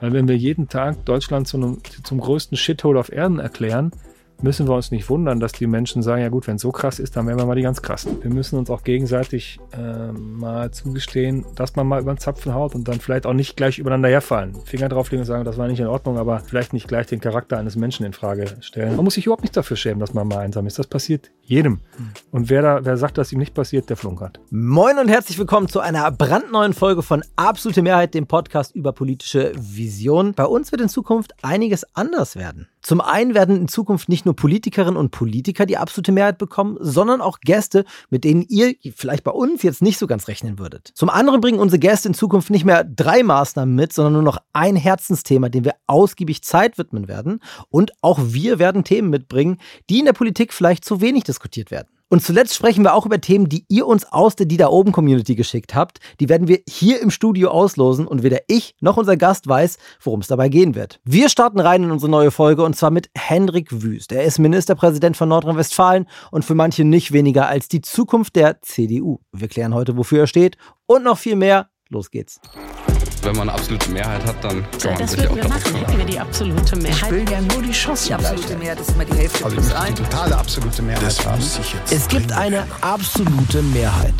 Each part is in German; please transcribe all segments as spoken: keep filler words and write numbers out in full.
Weil wenn wir jeden Tag Deutschland zu einem, zum größten Shithole auf Erden erklären, müssen wir uns nicht wundern, dass die Menschen sagen, ja gut, wenn es so krass ist, dann wären wir mal die ganz krassen. Wir müssen uns auch gegenseitig äh, mal zugestehen, dass man mal über den Zapfen haut und dann vielleicht auch nicht gleich übereinander herfallen. Finger drauflegen und sagen, das war nicht in Ordnung, aber vielleicht nicht gleich den Charakter eines Menschen in Frage stellen. Man muss sich überhaupt nicht dafür schämen, dass man mal einsam ist. Das passiert jedem. Und wer da, wer sagt, dass ihm nicht passiert, der flunkert. Moin und herzlich willkommen zu einer brandneuen Folge von Absolute Mehrheit, dem Podcast über politische Vision. Bei uns wird in Zukunft einiges anders werden. Zum einen werden in Zukunft nicht nur Politikerinnen und Politiker die absolute Mehrheit bekommen, sondern auch Gäste, mit denen ihr vielleicht bei uns jetzt nicht so ganz rechnen würdet. Zum anderen bringen unsere Gäste in Zukunft nicht mehr drei Maßnahmen mit, sondern nur noch ein Herzensthema, dem wir ausgiebig Zeit widmen werden. Und auch wir werden Themen mitbringen, die in der Politik vielleicht zu wenig diskutiert werden. Und zuletzt sprechen wir auch über Themen, die ihr uns aus der Die da oben Community geschickt habt. Die werden wir hier im Studio auslosen und weder ich noch unser Gast weiß, worum es dabei gehen wird. Wir starten rein in unsere neue Folge und zwar mit Hendrik Wüst. Er ist Ministerpräsident von Nordrhein-Westfalen und für manche nicht weniger als die Zukunft der C D U. Wir klären heute, wofür er steht und noch viel mehr. Los geht's. Wenn man eine absolute Mehrheit hat, dann kann man das sich auch wir darauf machen, verlassen. hätten wir die absolute Mehrheit. Ich will ja nur die Chance. Die absolute Mehrheit ist immer die Hälfte Also plus ich möchte ein. die totale absolute Mehrheit Das haben. muss ich jetzt Es gibt eine absolute Mehrheit.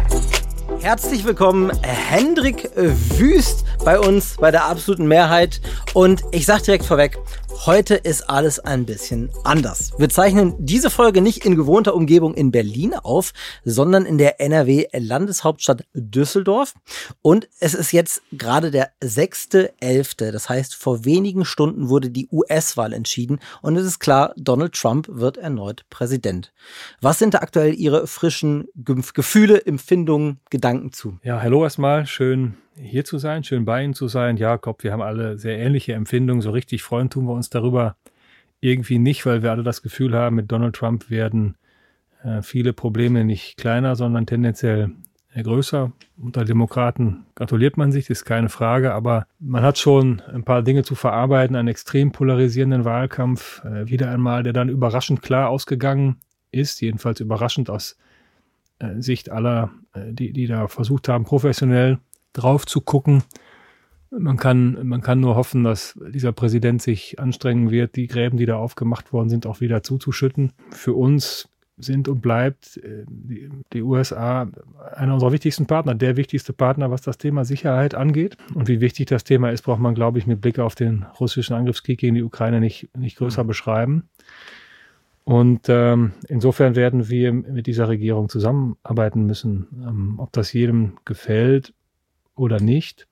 Herzlich willkommen, Hendrik Wüst, bei uns bei der absoluten Mehrheit. Und ich sag direkt vorweg, heute ist alles ein bisschen anders. Wir zeichnen diese Folge nicht in gewohnter Umgebung in Berlin auf, sondern in der N R W-Landeshauptstadt Düsseldorf. Und es ist jetzt gerade der sechster elfter Das heißt, vor wenigen Stunden wurde die U S-Wahl entschieden. Und es ist klar, Donald Trump wird erneut Präsident. Was sind da aktuell Ihre frischen Ge- Gefühle, Empfindungen, Gedanken zu? Ja, hallo erstmal, schön hier zu sein, schön bei Ihnen zu sein. Jakob, wir haben alle sehr ähnliche Empfindungen. So richtig freuen tun wir uns darüber irgendwie nicht, weil wir alle das Gefühl haben, mit Donald Trump werden äh, viele Probleme nicht kleiner, sondern tendenziell äh, größer. Unter Demokraten gratuliert man sich, das ist keine Frage, aber man hat schon ein paar Dinge zu verarbeiten, einen extrem polarisierenden Wahlkampf, äh, wieder einmal, der dann überraschend klar ausgegangen ist, jedenfalls überraschend aus äh, Sicht aller, äh, die, die da versucht haben, professionell drauf zu gucken. Man kann, man kann nur hoffen, dass dieser Präsident sich anstrengen wird, die Gräben, die da aufgemacht worden sind, auch wieder zuzuschütten. Für uns sind und bleibt die, die U S A einer unserer wichtigsten Partner, der wichtigste Partner, was das Thema Sicherheit angeht. Und wie wichtig das Thema ist, braucht man, glaube ich, mit Blick auf den russischen Angriffskrieg gegen die Ukraine nicht, nicht größer beschreiben. Und ähm, insofern werden wir mit dieser Regierung zusammenarbeiten müssen. Ähm, ob das jedem gefällt oder nicht,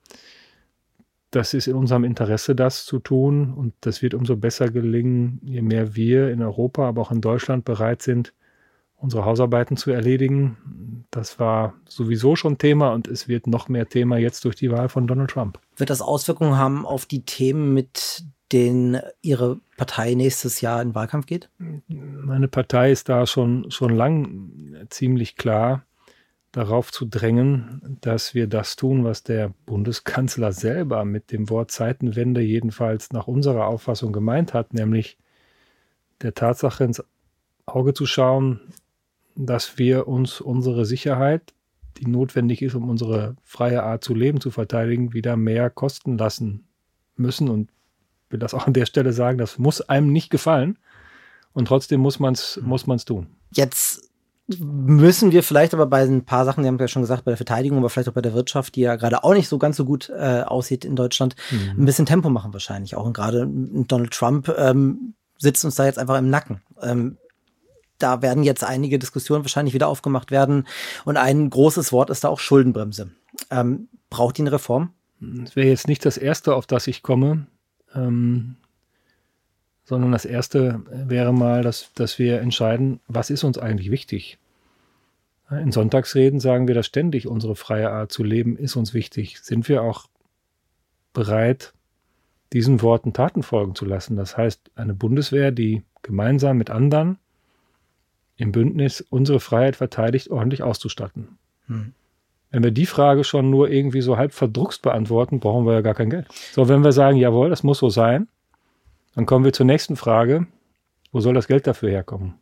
das ist in unserem Interesse, das zu tun. Und das wird umso besser gelingen, je mehr wir in Europa, aber auch in Deutschland bereit sind, unsere Hausarbeiten zu erledigen. Das war sowieso schon Thema und es wird noch mehr Thema jetzt durch die Wahl von Donald Trump. Wird das Auswirkungen haben auf die Themen, mit denen Ihre Partei nächstes Jahr in den Wahlkampf geht? Meine Partei ist da schon, schon lang ziemlich klar, darauf zu drängen, dass wir das tun, was der Bundeskanzler selber mit dem Wort Zeitenwende jedenfalls nach unserer Auffassung gemeint hat, nämlich der Tatsache ins Auge zu schauen, dass wir uns unsere Sicherheit, die notwendig ist, um unsere freie Art zu leben, zu verteidigen, wieder mehr kosten lassen müssen. Und ich will das auch an der Stelle sagen, das muss einem nicht gefallen. Und trotzdem muss man es muss man's tun. Jetzt müssen wir vielleicht aber bei ein paar Sachen, Sie haben ja schon gesagt, bei der Verteidigung, aber vielleicht auch bei der Wirtschaft, die ja gerade auch nicht so ganz so gut äh, aussieht in Deutschland, mhm. ein bisschen Tempo machen wahrscheinlich auch. Und gerade Donald Trump ähm, sitzt uns da jetzt einfach im Nacken. Ähm, da werden jetzt einige Diskussionen wahrscheinlich wieder aufgemacht werden. Und ein großes Wort ist da auch Schuldenbremse. Ähm, braucht die eine Reform? Das wäre jetzt nicht das Erste, auf das ich komme, ähm, sondern das Erste wäre mal, dass, dass wir entscheiden, was ist uns eigentlich wichtig. In Sonntagsreden sagen wir das ständig, unsere freie Art zu leben ist uns wichtig. Sind wir auch bereit, diesen Worten Taten folgen zu lassen? Das heißt, eine Bundeswehr, die gemeinsam mit anderen im Bündnis unsere Freiheit verteidigt, ordentlich auszustatten. Hm. Wenn wir die Frage schon nur irgendwie so halb verdruckst beantworten, brauchen wir ja gar kein Geld. So, wenn wir sagen, jawohl, das muss so sein, dann kommen wir zur nächsten Frage, wo soll das Geld dafür herkommen?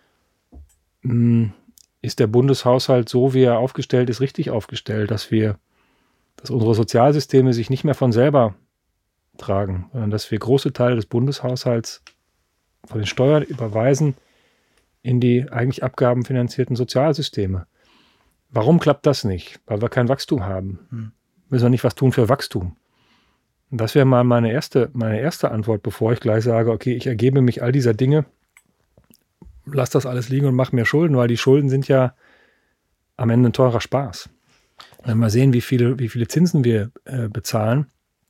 Hm, ist der Bundeshaushalt so, wie er aufgestellt ist, richtig aufgestellt, dass wir, dass unsere Sozialsysteme sich nicht mehr von selber tragen, sondern dass wir große Teile des Bundeshaushalts von den Steuern überweisen in die eigentlich abgabenfinanzierten Sozialsysteme. Warum klappt das nicht? Weil wir kein Wachstum haben. Hm. Müssen wir nicht was tun für Wachstum? Und das wäre mal meine erste, meine erste Antwort, bevor ich gleich sage, okay, ich ergebe mich all dieser Dinge, lass das alles liegen und mach mir Schulden, weil die Schulden sind ja am Ende ein teurer Spaß. Wenn wir sehen, wie viele, wie viele Zinsen wir äh, bezahlen,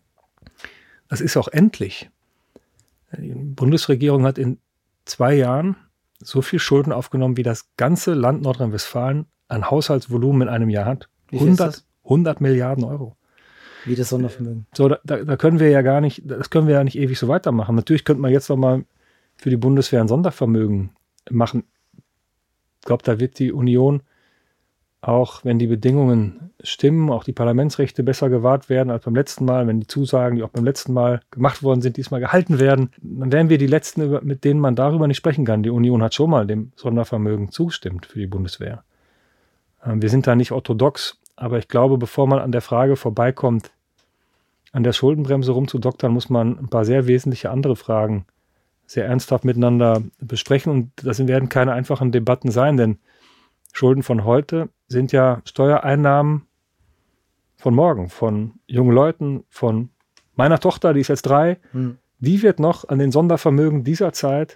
das ist auch endlich. Die Bundesregierung hat in zwei Jahren so viel Schulden aufgenommen, wie das ganze Land Nordrhein-Westfalen an Haushaltsvolumen in einem Jahr hat. hundert, hundert Milliarden Euro. Wie das Sondervermögen. So, da, da können wir ja gar nicht, das können wir ja nicht ewig so weitermachen. Natürlich könnte man jetzt noch mal für die Bundeswehr ein Sondervermögen machen. Ich glaube, da wird die Union, auch wenn die Bedingungen stimmen, auch die Parlamentsrechte besser gewahrt werden als beim letzten Mal, wenn die Zusagen, die auch beim letzten Mal gemacht worden sind, diesmal gehalten werden, dann wären wir die Letzten, mit denen man darüber nicht sprechen kann. Die Union hat schon mal dem Sondervermögen zugestimmt für die Bundeswehr. Wir sind da nicht orthodox, aber ich glaube, bevor man an der Frage vorbeikommt, an der Schuldenbremse rumzudoktern, muss man ein paar sehr wesentliche andere Fragen sehr ernsthaft miteinander besprechen. Und das werden keine einfachen Debatten sein, denn Schulden von heute sind ja Steuereinnahmen von morgen, von jungen Leuten, von meiner Tochter, die ist jetzt drei. Hm. Die wird noch an den Sondervermögen dieser Zeit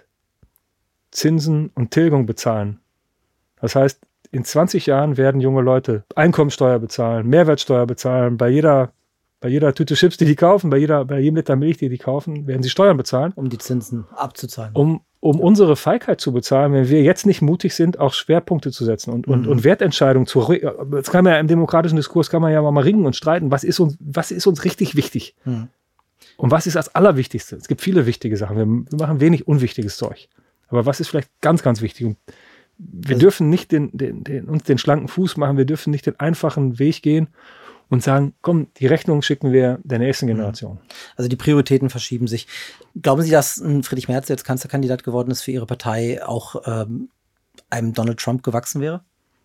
Zinsen und Tilgung bezahlen. Das heißt, in zwanzig Jahren werden junge Leute Einkommensteuer bezahlen, Mehrwertsteuer bezahlen, bei jeder, bei jeder Tüte Chips, die die kaufen, bei, jeder, bei jedem Liter Milch, die die kaufen, werden sie Steuern bezahlen. Um die Zinsen abzuzahlen. Um, um unsere Feigheit zu bezahlen, wenn wir jetzt nicht mutig sind, auch Schwerpunkte zu setzen und, mhm. und, und Wertentscheidungen zu. Das kann man ja im demokratischen Diskurs, kann man ja mal ringen und streiten, was ist uns, was ist uns richtig wichtig? Mhm. Und was ist das Allerwichtigste? Es gibt viele wichtige Sachen. Wir, wir machen wenig unwichtiges Zeug. Aber was ist vielleicht ganz, ganz wichtig? Und wir also, dürfen nicht den, den, den, uns den schlanken Fuß machen, wir dürfen nicht den einfachen Weg gehen und sagen, komm, die Rechnung schicken wir der nächsten Generation. Also die Prioritäten verschieben sich. Glauben Sie, dass Friedrich Merz, der jetzt Kanzlerkandidat geworden ist für Ihre Partei, auch ähm, einem Donald Trump gewachsen wäre?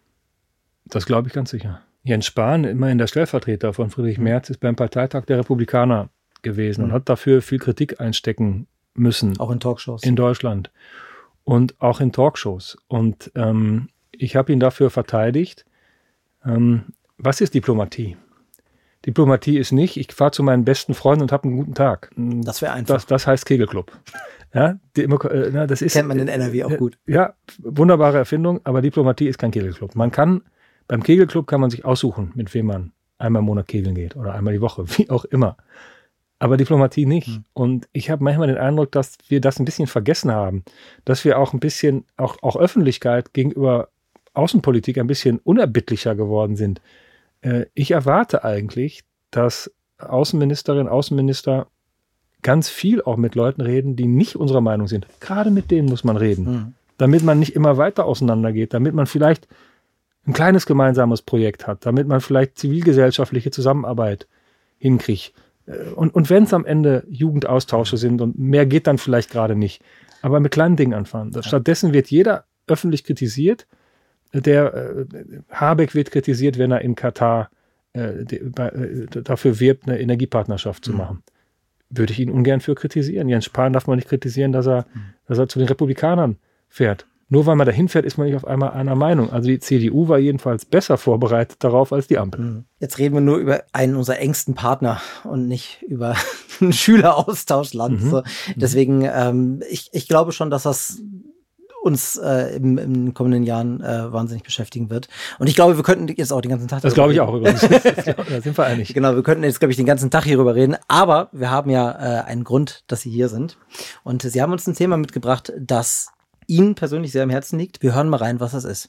Das glaube ich ganz sicher. Jens Spahn, immerhin der Stellvertreter von Friedrich Merz, ist beim Parteitag der Republikaner gewesen mhm. und hat dafür viel Kritik einstecken müssen. Auch in Talkshows. In Deutschland. Und auch in Talkshows. Und ähm, ich habe ihn dafür verteidigt. Ähm, was ist Diplomatie? Diplomatie ist nicht, ich fahre zu meinen besten Freunden und habe einen guten Tag. Das wäre einfach. Das, das heißt Kegelclub. Ja, die, äh, das ist, kennt man in N R W auch gut. Ja, wunderbare Erfindung, aber Diplomatie ist kein Kegelclub. Man kann, beim Kegelclub kann man sich aussuchen, mit wem man einmal im Monat kegeln geht oder einmal die Woche, wie auch immer. Aber Diplomatie nicht. Mhm. Und ich habe manchmal den Eindruck, dass wir das ein bisschen vergessen haben. Dass wir auch ein bisschen, auch, auch Öffentlichkeit gegenüber Außenpolitik ein bisschen unerbittlicher geworden sind. Äh, ich erwarte eigentlich, dass Außenministerinnen, Außenminister ganz viel auch mit Leuten reden, die nicht unserer Meinung sind. Gerade mit denen muss man reden. Mhm. Damit man nicht immer weiter auseinandergeht. Damit man vielleicht ein kleines gemeinsames Projekt hat. Damit man vielleicht zivilgesellschaftliche Zusammenarbeit hinkriegt. Und, und wenn es am Ende Jugendaustausche sind und mehr geht dann vielleicht gerade nicht, aber mit kleinen Dingen anfangen. Ja. Stattdessen wird jeder öffentlich kritisiert. Der äh, Habeck wird kritisiert, wenn er in Katar äh, de, äh, dafür wirbt, eine Energiepartnerschaft zu mhm. machen. Würde ich ihn ungern für kritisieren. Jens Spahn darf man nicht kritisieren, dass er, mhm. dass er zu den Republikanern fährt. Nur weil man dahin fährt, ist man nicht auf einmal einer Meinung. Also die C D U war jedenfalls besser vorbereitet darauf als die Ampel. Jetzt reden wir nur über einen unserer engsten Partner und nicht über ein Schüleraustauschland. Mhm. So. Deswegen, ähm, ich, ich glaube schon, dass das uns äh, im, in den kommenden Jahren äh, wahnsinnig beschäftigen wird. Und ich glaube, wir könnten jetzt auch den ganzen Tag Das glaube ich auch übrigens. Da sind wir einig. Genau, wir könnten jetzt, glaube ich, den ganzen Tag hierüber reden. Aber wir haben ja äh, einen Grund, dass Sie hier sind. Und Sie haben uns ein Thema mitgebracht, das Ihnen persönlich sehr am Herzen liegt. Wir hören mal rein, was das ist.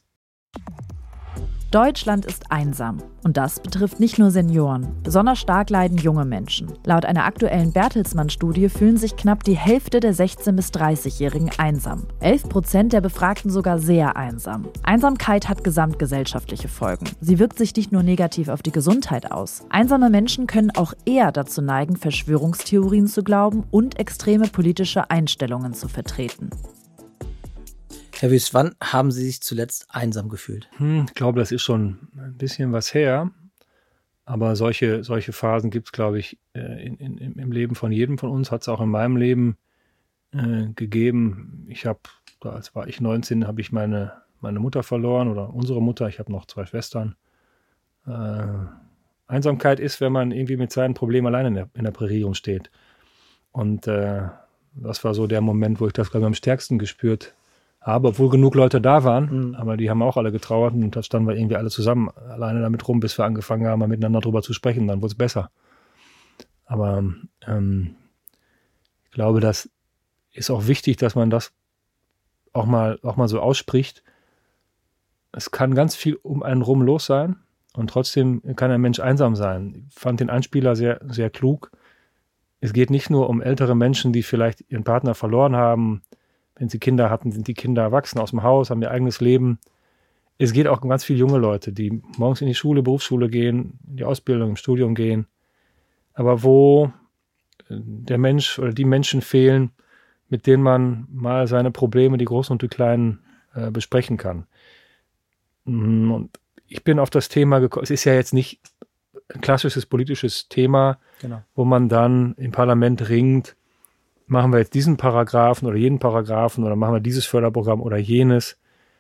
Deutschland ist einsam. Und das betrifft nicht nur Senioren. Besonders stark leiden junge Menschen. Laut einer aktuellen Bertelsmann-Studie fühlen sich knapp die Hälfte der sechzehn- bis dreißigjährigen einsam. elf Prozent der Befragten sogar sehr einsam. Einsamkeit hat gesamtgesellschaftliche Folgen. Sie wirkt sich nicht nur negativ auf die Gesundheit aus. Einsame Menschen können auch eher dazu neigen, Verschwörungstheorien zu glauben und extreme politische Einstellungen zu vertreten. Herr Wüst, wann haben Sie sich zuletzt einsam gefühlt? Hm, ich glaube, das ist schon ein bisschen was her. Aber solche, solche Phasen gibt es, glaube ich, in, in, im Leben von jedem von uns. Hat es auch in meinem Leben äh, gegeben. Ich habe, als war ich neunzehn, habe ich meine, meine Mutter verloren oder unsere Mutter. Ich habe noch zwei Schwestern. Äh, Einsamkeit ist, wenn man irgendwie mit seinen Problemen alleine in der, in der Prärie rumsteht. Und äh, das war so der Moment, wo ich das, glaube ich, am stärksten gespürt habe, obwohl genug Leute da waren, mhm. aber die haben auch alle getrauert und da standen wir irgendwie alle zusammen alleine damit rum, bis wir angefangen haben, mal miteinander drüber zu sprechen, dann wurde es besser. Aber ähm, ich glaube, das ist auch wichtig, dass man das auch mal, auch mal so ausspricht. Es kann ganz viel um einen rum los sein und trotzdem kann ein Mensch einsam sein. Ich fand den Einspieler sehr, sehr klug. Es geht nicht nur um ältere Menschen, die vielleicht ihren Partner verloren haben. Wenn sie Kinder hatten, sind die Kinder erwachsen aus dem Haus, haben ihr eigenes Leben. Es geht auch um ganz viele junge Leute, die morgens in die Schule, Berufsschule gehen, in die Ausbildung, im Studium gehen. Aber wo der Mensch oder die Menschen fehlen, mit denen man mal seine Probleme, die großen und die kleinen, äh, besprechen kann. Und ich bin auf das Thema gekommen, es ist ja jetzt nicht ein klassisches politisches Thema, genau. wo man dann im Parlament ringt, machen wir jetzt diesen Paragraphen oder jeden Paragraphen oder machen wir dieses Förderprogramm oder jenes.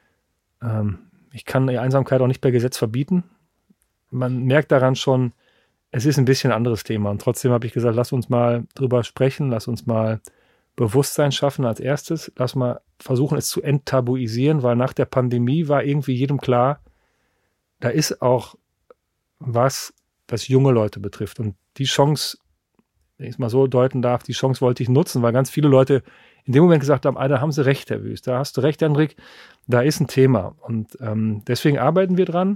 Ähm, ich kann die Einsamkeit auch nicht per Gesetz verbieten. Man merkt daran schon, es ist ein bisschen ein anderes Thema. Und trotzdem habe ich gesagt, lass uns mal drüber sprechen, lass uns mal Bewusstsein schaffen als erstes. Lass mal versuchen, es zu enttabuisieren, weil nach der Pandemie war irgendwie jedem klar, da ist auch was, was junge Leute betrifft. Und die Chance, wenn ich es mal so deuten darf, die Chance wollte ich nutzen, weil ganz viele Leute in dem Moment gesagt haben, ah, da haben sie recht, Herr Wüst, da hast du recht, Hendrik, da ist ein Thema. Und ähm, deswegen arbeiten wir dran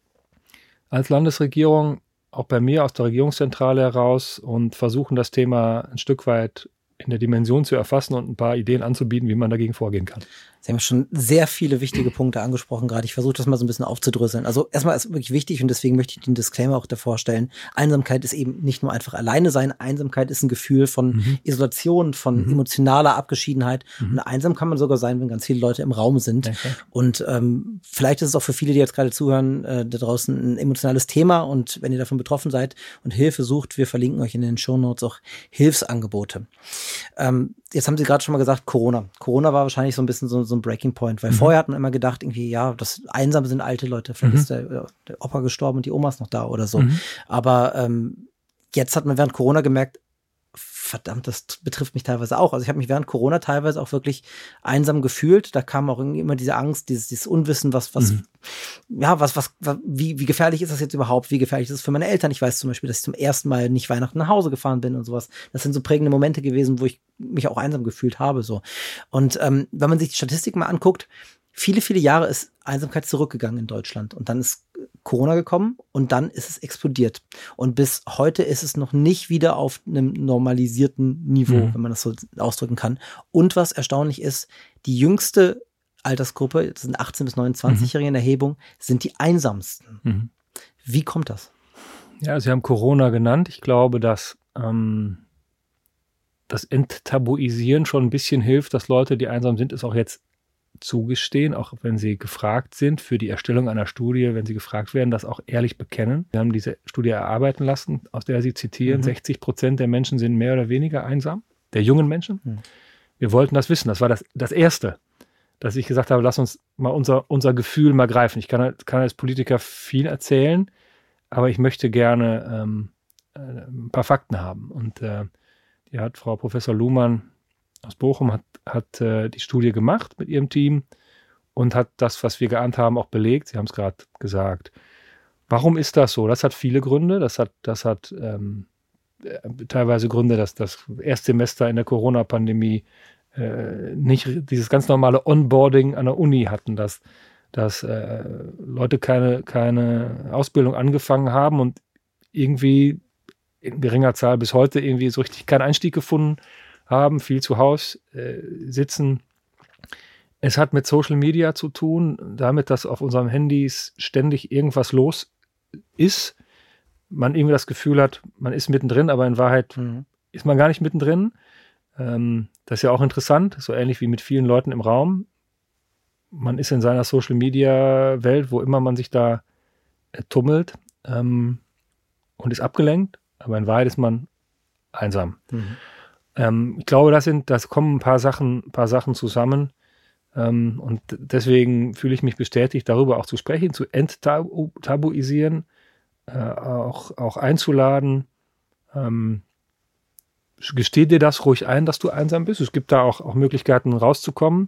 als Landesregierung, auch bei mir aus der Regierungszentrale heraus und versuchen das Thema ein Stück weit in der Dimension zu erfassen und ein paar Ideen anzubieten, wie man dagegen vorgehen kann. Sie haben schon sehr viele wichtige Punkte angesprochen gerade. Ich versuche das mal so ein bisschen aufzudröseln. Also erstmal ist wirklich wichtig und deswegen möchte ich den Disclaimer auch davor stellen. Einsamkeit ist eben nicht nur einfach alleine sein. Einsamkeit ist ein Gefühl von mhm. Isolation, von mhm. emotionaler Abgeschiedenheit. Mhm. Und einsam kann man sogar sein, wenn ganz viele Leute im Raum sind. Okay. Und ähm, vielleicht ist es auch für viele, die jetzt gerade zuhören, äh, da draußen ein emotionales Thema. Und wenn ihr davon betroffen seid und Hilfe sucht, wir verlinken euch in den Shownotes auch Hilfsangebote. Ähm, jetzt haben Sie gerade schon mal gesagt, Corona. Corona war wahrscheinlich so ein bisschen so, so ein Breaking Point, weil mhm. vorher hat man immer gedacht, irgendwie, ja, das einsam sind alte Leute, vielleicht mhm. ist der, der Opa gestorben und die Oma ist noch da oder so. Mhm. Aber ähm, jetzt hat man während Corona gemerkt, verdammt, das betrifft mich teilweise auch. Also ich habe mich während Corona teilweise auch wirklich einsam gefühlt. Da kam auch irgendwie immer diese Angst, dieses, dieses Unwissen, was, was, mhm. ja, was, was, wie, wie gefährlich ist das jetzt überhaupt? Wie gefährlich ist es für meine Eltern? Ich weiß zum Beispiel, dass ich zum ersten Mal nicht Weihnachten nach Hause gefahren bin und sowas. Das sind so prägende Momente gewesen, wo ich mich auch einsam gefühlt habe, so. Und ähm, wenn man sich die Statistik mal anguckt, viele, viele Jahre ist Einsamkeit zurückgegangen in Deutschland und dann ist Corona gekommen und dann ist es explodiert. Und bis heute ist es noch nicht wieder auf einem normalisierten Niveau, mhm. wenn man das so ausdrücken kann. Und was erstaunlich ist, die jüngste Altersgruppe, das sind achtzehn- bis neunundzwanzig-Jährige mhm. in der Erhebung, sind die einsamsten. Mhm. Wie kommt das? Ja, Sie haben Corona genannt. Ich glaube, dass ähm, das Enttabuisieren schon ein bisschen hilft, dass Leute, die einsam sind, es auch jetzt zugestehen, auch wenn sie gefragt sind für die Erstellung einer Studie, wenn sie gefragt werden, das auch ehrlich bekennen. Wir haben diese Studie erarbeiten lassen, aus der Sie zitieren, mhm. sechzig Prozent der Menschen sind mehr oder weniger einsam, der jungen Menschen. Mhm. Wir wollten das wissen, das war das, das Erste, dass ich gesagt habe, lass uns mal unser, unser Gefühl mal greifen. Ich kann, kann als Politiker viel erzählen, aber ich möchte gerne ähm, ein paar Fakten haben. Und äh, die hat Frau Professor Luhmann aus Bochum hat, hat äh, die Studie gemacht mit ihrem Team und hat das, was wir geahnt haben, auch belegt. Sie haben es gerade gesagt. Warum ist das so? Das hat viele Gründe. Das hat, das hat ähm, teilweise Gründe, dass das Erstsemester in der Corona-Pandemie äh, nicht dieses ganz normale Onboarding an der Uni hatten, dass, dass äh, Leute keine, keine Ausbildung angefangen haben und irgendwie in geringer Zahl bis heute irgendwie so richtig keinen Einstieg gefunden haben, viel zu Hause äh, sitzen. Es hat mit Social Media zu tun, damit, dass auf unseren Handys ständig irgendwas los ist. Man irgendwie das Gefühl hat, man ist mittendrin, aber in Wahrheit mhm. ist man gar nicht mittendrin. Ähm, das ist ja auch interessant, so ähnlich wie mit vielen Leuten im Raum. Man ist in seiner Social Media Welt, wo immer man sich da äh, tummelt. Ähm, und ist abgelenkt, aber in Wahrheit ist man einsam. Mhm. Ähm, ich glaube, das sind, das kommen ein paar Sachen, ein paar Sachen zusammen. Ähm, und deswegen fühle ich mich bestätigt, darüber auch zu sprechen, zu enttabuisieren, äh, auch, auch einzuladen. Ähm, gesteh dir das ruhig ein, dass du einsam bist. Es gibt da auch, auch Möglichkeiten, rauszukommen.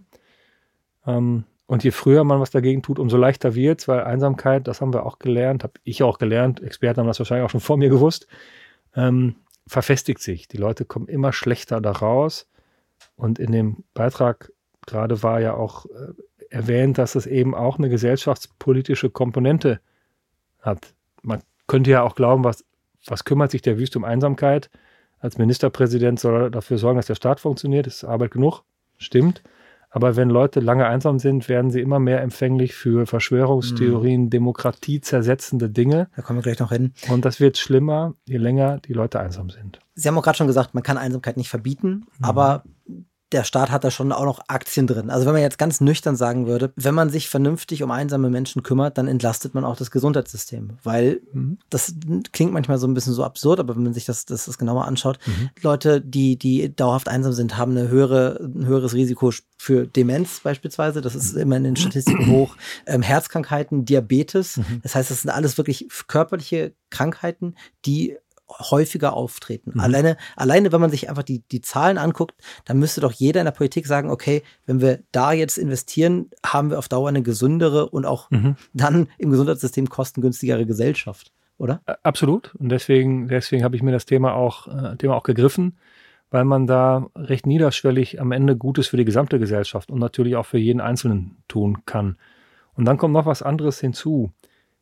Ähm, und je früher man was dagegen tut, umso leichter wird es, weil Einsamkeit, das haben wir auch gelernt, habe ich auch gelernt, Experten haben das wahrscheinlich auch schon vor mir gewusst, ähm, verfestigt sich. Die Leute kommen immer schlechter da raus. Und in dem Beitrag gerade war ja auch äh, erwähnt, dass es eben auch eine gesellschaftspolitische Komponente hat. Man könnte ja auch glauben, was, was kümmert sich der Wüst um Einsamkeit? Als Ministerpräsident soll er dafür sorgen, dass der Staat funktioniert. Das ist Arbeit genug. Stimmt. Aber wenn Leute lange einsam sind, werden sie immer mehr empfänglich für Verschwörungstheorien, mhm. demokratiezersetzende Dinge. Da kommen wir gleich noch hin. Und das wird schlimmer, je länger die Leute einsam sind. Sie haben auch gerade schon gesagt, man kann Einsamkeit nicht verbieten, mhm. aber der Staat hat da schon auch noch Aktien drin. Also wenn man jetzt ganz nüchtern sagen würde, wenn man sich vernünftig um einsame Menschen kümmert, dann entlastet man auch das Gesundheitssystem. Weil mhm. das klingt manchmal so ein bisschen so absurd, aber wenn man sich das, das, das genauer anschaut, mhm. Leute, die, die dauerhaft einsam sind, haben eine höhere, ein höheres Risiko für Demenz beispielsweise. Das ist immer in den Statistiken hoch. Ähm, Herzkrankheiten, Diabetes. Mhm. Das heißt, das sind alles wirklich körperliche Krankheiten, die häufiger auftreten. Mhm. Alleine, alleine, wenn man sich einfach die, die Zahlen anguckt, dann müsste doch jeder in der Politik sagen, okay, wenn wir da jetzt investieren, haben wir auf Dauer eine gesündere und auch mhm. dann im Gesundheitssystem kostengünstigere Gesellschaft, oder? Absolut. Und deswegen, deswegen habe ich mir das Thema auch, äh, Thema auch gegriffen, weil man da recht niederschwellig am Ende Gutes für die gesamte Gesellschaft und natürlich auch für jeden Einzelnen tun kann. Und dann kommt noch was anderes hinzu.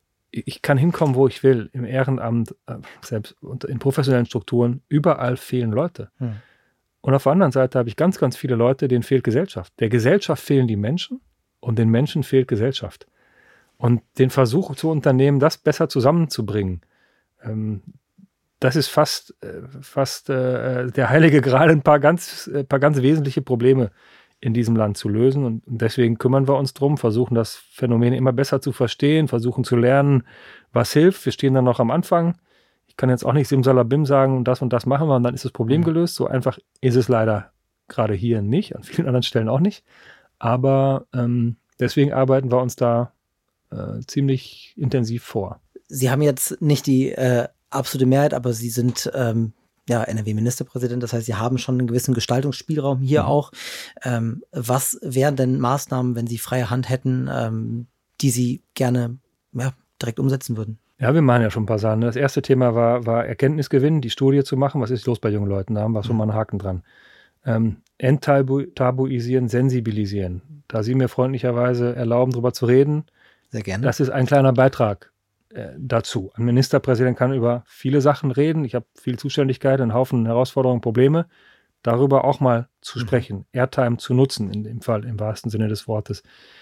Ich kann hinkommen, wo ich will, im Ehrenamt, selbst in professionellen Strukturen, überall fehlen Leute. Hm. Und auf der anderen Seite habe ich ganz, ganz viele Leute, denen fehlt Gesellschaft. Der Gesellschaft fehlen die Menschen und den Menschen fehlt Gesellschaft. Und den Versuch zu unternehmen, das besser zusammenzubringen, ähm, das ist fast, äh, fast äh, der heilige Gral, ein paar ganz, äh, paar ganz wesentliche Probleme in diesem Land zu lösen. Und deswegen kümmern wir uns drum, versuchen das Phänomen immer besser zu verstehen, versuchen zu lernen, was hilft. Wir stehen dann noch am Anfang. Ich kann jetzt auch nicht simsalabim sagen, das und das machen wir und dann ist das Problem gelöst. So einfach ist es leider gerade hier nicht, an vielen anderen Stellen auch nicht. Aber ähm, deswegen arbeiten wir uns da äh, ziemlich intensiv vor. Sie haben jetzt nicht die äh, absolute Mehrheit, aber Sie sind ähm ja, N R W-Ministerpräsident, das heißt, Sie haben schon einen gewissen Gestaltungsspielraum hier mhm. auch. Ähm, was wären denn Maßnahmen, wenn Sie freie Hand hätten, ähm, die Sie gerne ja, direkt umsetzen würden? Ja, wir machen ja schon ein paar Sachen. Das erste Thema war, war Erkenntnisgewinn, die Studie zu machen. Was ist los bei jungen Leuten? Da haben wir schon mhm. mal einen Haken dran. Ähm, enttabuisieren, sensibilisieren. Da Sie mir freundlicherweise erlauben, darüber zu reden. Sehr gerne. Das ist ein kleiner Beitrag dazu. Ein Ministerpräsident kann über viele Sachen reden. Ich habe viel Zuständigkeit, einen Haufen Herausforderungen, Probleme. Darüber auch mal zu sprechen, mhm. Airtime zu nutzen, in dem Fall im wahrsten Sinne des Wortes.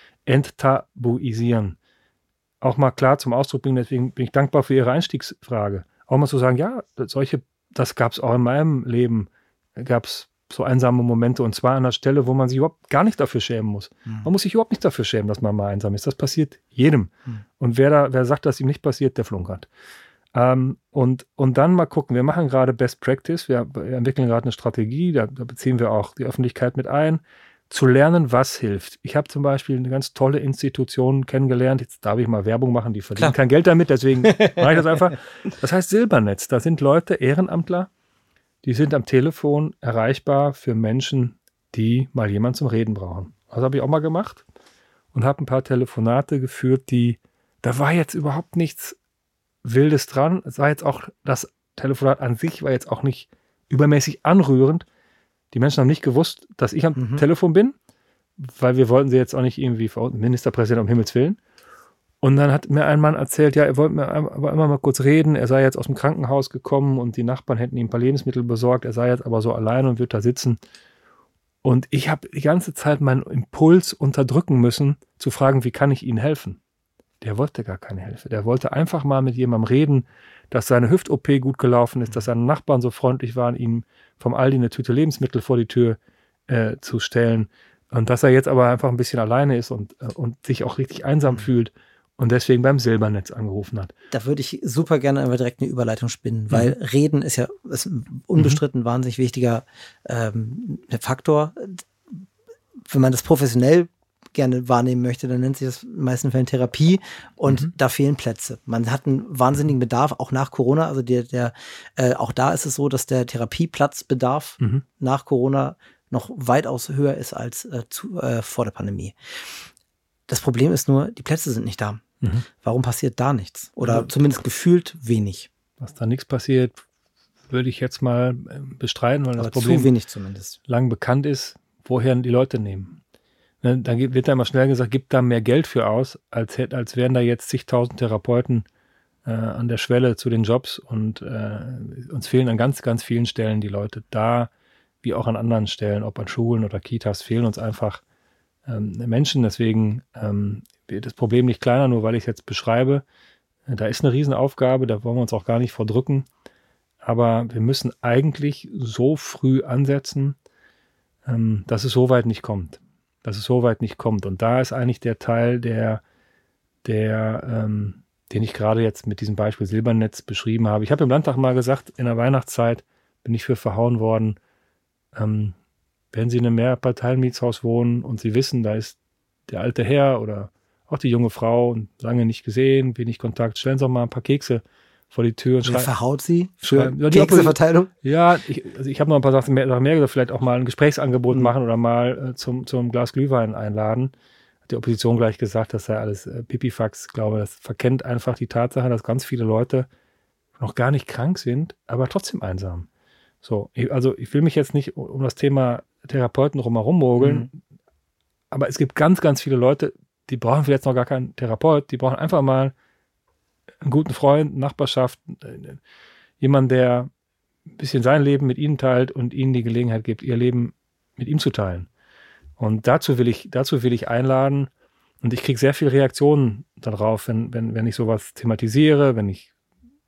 Enttabuisieren. Auch mal klar zum Ausdruck bringen, deswegen bin ich dankbar für Ihre Einstiegsfrage. Auch mal zu sagen, ja, solche, das gab es auch in meinem Leben, gab es so einsame Momente und zwar an der Stelle, wo man sich überhaupt gar nicht dafür schämen muss. Mhm. Man muss sich überhaupt nicht dafür schämen, dass man mal einsam ist. Das passiert jedem. Mhm. Und wer da, wer sagt, dass ihm nicht passiert, der flunkert. Ähm, und, und dann mal gucken, wir machen gerade Best Practice, wir, wir entwickeln gerade eine Strategie, da, da beziehen wir auch die Öffentlichkeit mit ein, zu lernen, was hilft. Ich habe zum Beispiel eine ganz tolle Institution kennengelernt, jetzt darf ich mal Werbung machen, die verdienen Klar. kein Geld damit, deswegen mache ich das einfach. Das heißt Silbernetz, da sind Leute, Ehrenamtler, die sind am Telefon erreichbar für Menschen, die mal jemanden zum Reden brauchen. Das habe ich auch mal gemacht und habe ein paar Telefonate geführt, die, da war jetzt überhaupt nichts Wildes dran. Es war jetzt auch, das Telefonat an sich war jetzt auch nicht übermäßig anrührend. Die Menschen haben nicht gewusst, dass ich am mhm. Telefon bin, weil wir wollten sie jetzt auch nicht irgendwie verordnen, Ministerpräsident um Himmels Willen. Und dann hat mir ein Mann erzählt, ja, er wollte mir aber immer mal kurz reden, er sei jetzt aus dem Krankenhaus gekommen und die Nachbarn hätten ihm ein paar Lebensmittel besorgt, er sei jetzt aber so allein und wird da sitzen. Und ich habe die ganze Zeit meinen Impuls unterdrücken müssen, zu fragen, wie kann ich Ihnen helfen? Der wollte gar keine Hilfe. Der wollte einfach mal mit jemandem reden, dass seine Hüft-O P gut gelaufen ist, dass seine Nachbarn so freundlich waren, ihm vom Aldi eine Tüte Lebensmittel vor die Tür äh, zu stellen. Und dass er jetzt aber einfach ein bisschen alleine ist und, äh, und sich auch richtig einsam fühlt. und deswegen beim Silbernetz angerufen hat. Da würde ich super gerne einfach direkt eine Überleitung spinnen, weil mhm. Reden ist ja ist unbestritten ein wahnsinnig wichtiger ähm, Faktor. Wenn man das professionell gerne wahrnehmen möchte, dann nennt sich das in den meisten Fällen Therapie und mhm. da fehlen Plätze. Man hat einen wahnsinnigen Bedarf, auch nach Corona. Also der, der äh, auch da ist es so, dass der Therapieplatzbedarf mhm. nach Corona noch weitaus höher ist als äh, zu, äh, vor der Pandemie. Das Problem ist nur, die Plätze sind nicht da. Mhm. Warum passiert da nichts? Oder ja. zumindest gefühlt wenig. Was da nichts passiert, würde ich jetzt mal bestreiten, weil Aber das Problem zu wenig zumindest. lang bekannt ist, woher die Leute nehmen. Dann wird da immer schnell gesagt, gibt da mehr Geld für aus, als, als wären da jetzt zigtausend Therapeuten äh, an der Schwelle zu den Jobs und äh, uns fehlen an ganz, ganz vielen Stellen die Leute. Da, wie auch an anderen Stellen, ob an Schulen oder Kitas, fehlen uns einfach ähm, Menschen. Deswegen ähm, wird das Problem nicht kleiner, nur weil ich es jetzt beschreibe. Da ist eine Riesenaufgabe, da wollen wir uns auch gar nicht vordrücken. Aber wir müssen eigentlich so früh ansetzen, ähm, dass es so weit nicht kommt. dass es so weit nicht kommt. Und da ist eigentlich der Teil, der, der ähm, den ich gerade jetzt mit diesem Beispiel Silbernetz beschrieben habe. Ich habe im Landtag mal gesagt, in der Weihnachtszeit bin ich für verhauen worden, ähm, wenn Sie in einem Mehrparteien-Mietshaus wohnen und Sie wissen, da ist der alte Herr oder auch die junge Frau und lange nicht gesehen, wenig Kontakt, stellen Sie doch mal ein paar Kekse vor die Tür. Wer verhaut Sie für ja, die Kekseverteilung? Ja, ich, also ich habe noch ein paar Sachen mehr, Sachen mehr gesagt, vielleicht auch mal ein Gesprächsangebot mhm. machen oder mal äh, zum, zum Glas Glühwein einladen. Hat die Opposition gleich gesagt, das sei alles äh, Pipifax. Ich glaube, das verkennt einfach die Tatsache, dass ganz viele Leute noch gar nicht krank sind, aber trotzdem einsam. So, ich, also ich will mich jetzt nicht um das Thema Therapeuten drumherum mogeln, mhm. aber es gibt ganz, ganz viele Leute, die brauchen vielleicht noch gar keinen Therapeut, die brauchen einfach mal einen guten Freund, Nachbarschaft, jemand, der ein bisschen sein Leben mit ihnen teilt und ihnen die Gelegenheit gibt, ihr Leben mit ihm zu teilen. Und dazu will ich, dazu will ich einladen. Und ich kriege sehr viele Reaktionen darauf, wenn, wenn, wenn ich sowas thematisiere, wenn ich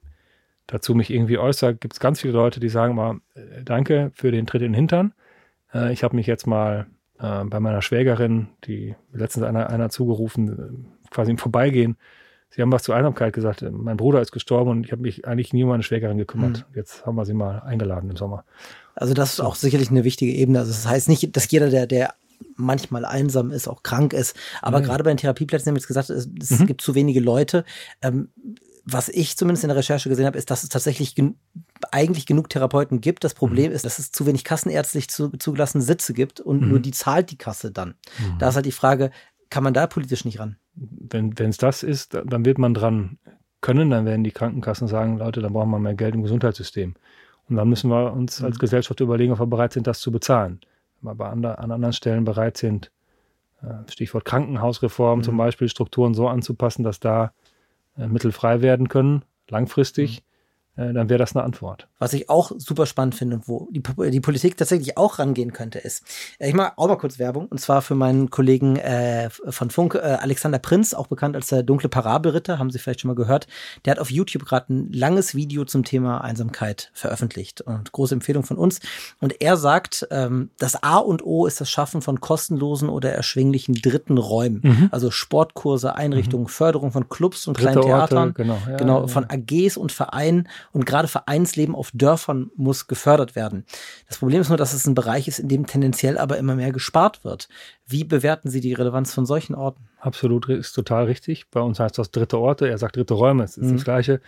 dazu mich irgendwie äußere, gibt es ganz viele Leute, die sagen mal, äh, danke für den Tritt in den Hintern. Äh, ich habe mich jetzt mal äh, bei meiner Schwägerin, die letztens einer, einer zugerufen, äh, quasi im Vorbeigehen, sie haben was zur Einsamkeit gesagt. Mein Bruder ist gestorben und ich habe mich eigentlich nie um meine Schwägerin gekümmert. Mhm. Jetzt haben wir sie mal eingeladen im Sommer. Also das ist auch sicherlich eine wichtige Ebene. Also das heißt nicht, dass jeder, der, der manchmal einsam ist, auch krank ist. Aber mhm. gerade bei den Therapieplätzen haben wir jetzt gesagt, es, es mhm. gibt zu wenige Leute. Ähm, was ich zumindest in der Recherche gesehen habe, ist, dass es tatsächlich gen- eigentlich genug Therapeuten gibt. Das Problem mhm. ist, dass es zu wenig kassenärztlich zu, zugelassene Sitze gibt und mhm. nur die zahlt die Kasse dann. Mhm. Da ist halt die Frage, kann man da politisch nicht ran? Wenn es das ist, dann wird man dran können, dann werden die Krankenkassen sagen, Leute, dann brauchen wir mehr Geld im Gesundheitssystem. Und dann müssen wir uns mhm. als Gesellschaft überlegen, ob wir bereit sind, das zu bezahlen. Wenn wir bei andre, an anderen Stellen bereit sind, Stichwort Krankenhausreform mhm. zum Beispiel, Strukturen so anzupassen, dass da äh, Mittel frei werden können, langfristig, mhm. äh, dann wäre das eine Antwort. Was ich auch super spannend finde und wo die, die Politik tatsächlich auch rangehen könnte, ist, ich mache auch mal kurz Werbung, und zwar für meinen Kollegen äh, von Funk, äh, Alexander Prinz, auch bekannt als der dunkle Parabelritter, haben Sie vielleicht schon mal gehört. Der hat auf YouTube gerade ein langes Video zum Thema Einsamkeit veröffentlicht und große Empfehlung von uns. Und er sagt, ähm, das A und O ist das Schaffen von kostenlosen oder erschwinglichen dritten Räumen. Mhm. Also Sportkurse, Einrichtungen, mhm. Förderung von Clubs und Dritte kleinen Theatern. Orte, genau, ja, genau ja. von A Gs und Vereinen. Und gerade Vereinsleben auf Dörfern muss gefördert werden. Das Problem ist nur, dass es ein Bereich ist, in dem tendenziell aber immer mehr gespart wird. Wie bewerten Sie die Relevanz von solchen Orten? Absolut, ist total richtig. Bei uns heißt das dritte Orte, er sagt dritte Räume, es ist mhm. das Gleiche.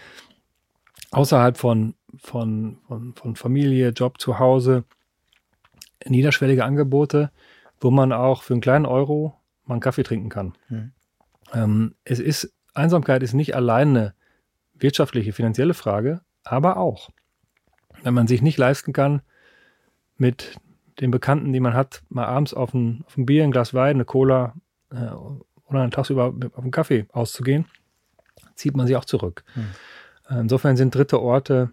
Außerhalb von, von, von, von Familie, Job, zu Hause, niederschwellige Angebote, wo man auch für einen kleinen Euro mal einen Kaffee trinken kann. Mhm. Ähm, es ist, Einsamkeit ist nicht allein eine wirtschaftliche, finanzielle Frage, aber auch. Wenn man sich nicht leisten kann, mit den Bekannten, die man hat, mal abends auf ein, auf ein Bier, ein Glas Wein, eine Cola äh, oder einen tagsüber auf einen Kaffee auszugehen, zieht man sich auch zurück. Mhm. Insofern sind dritte Orte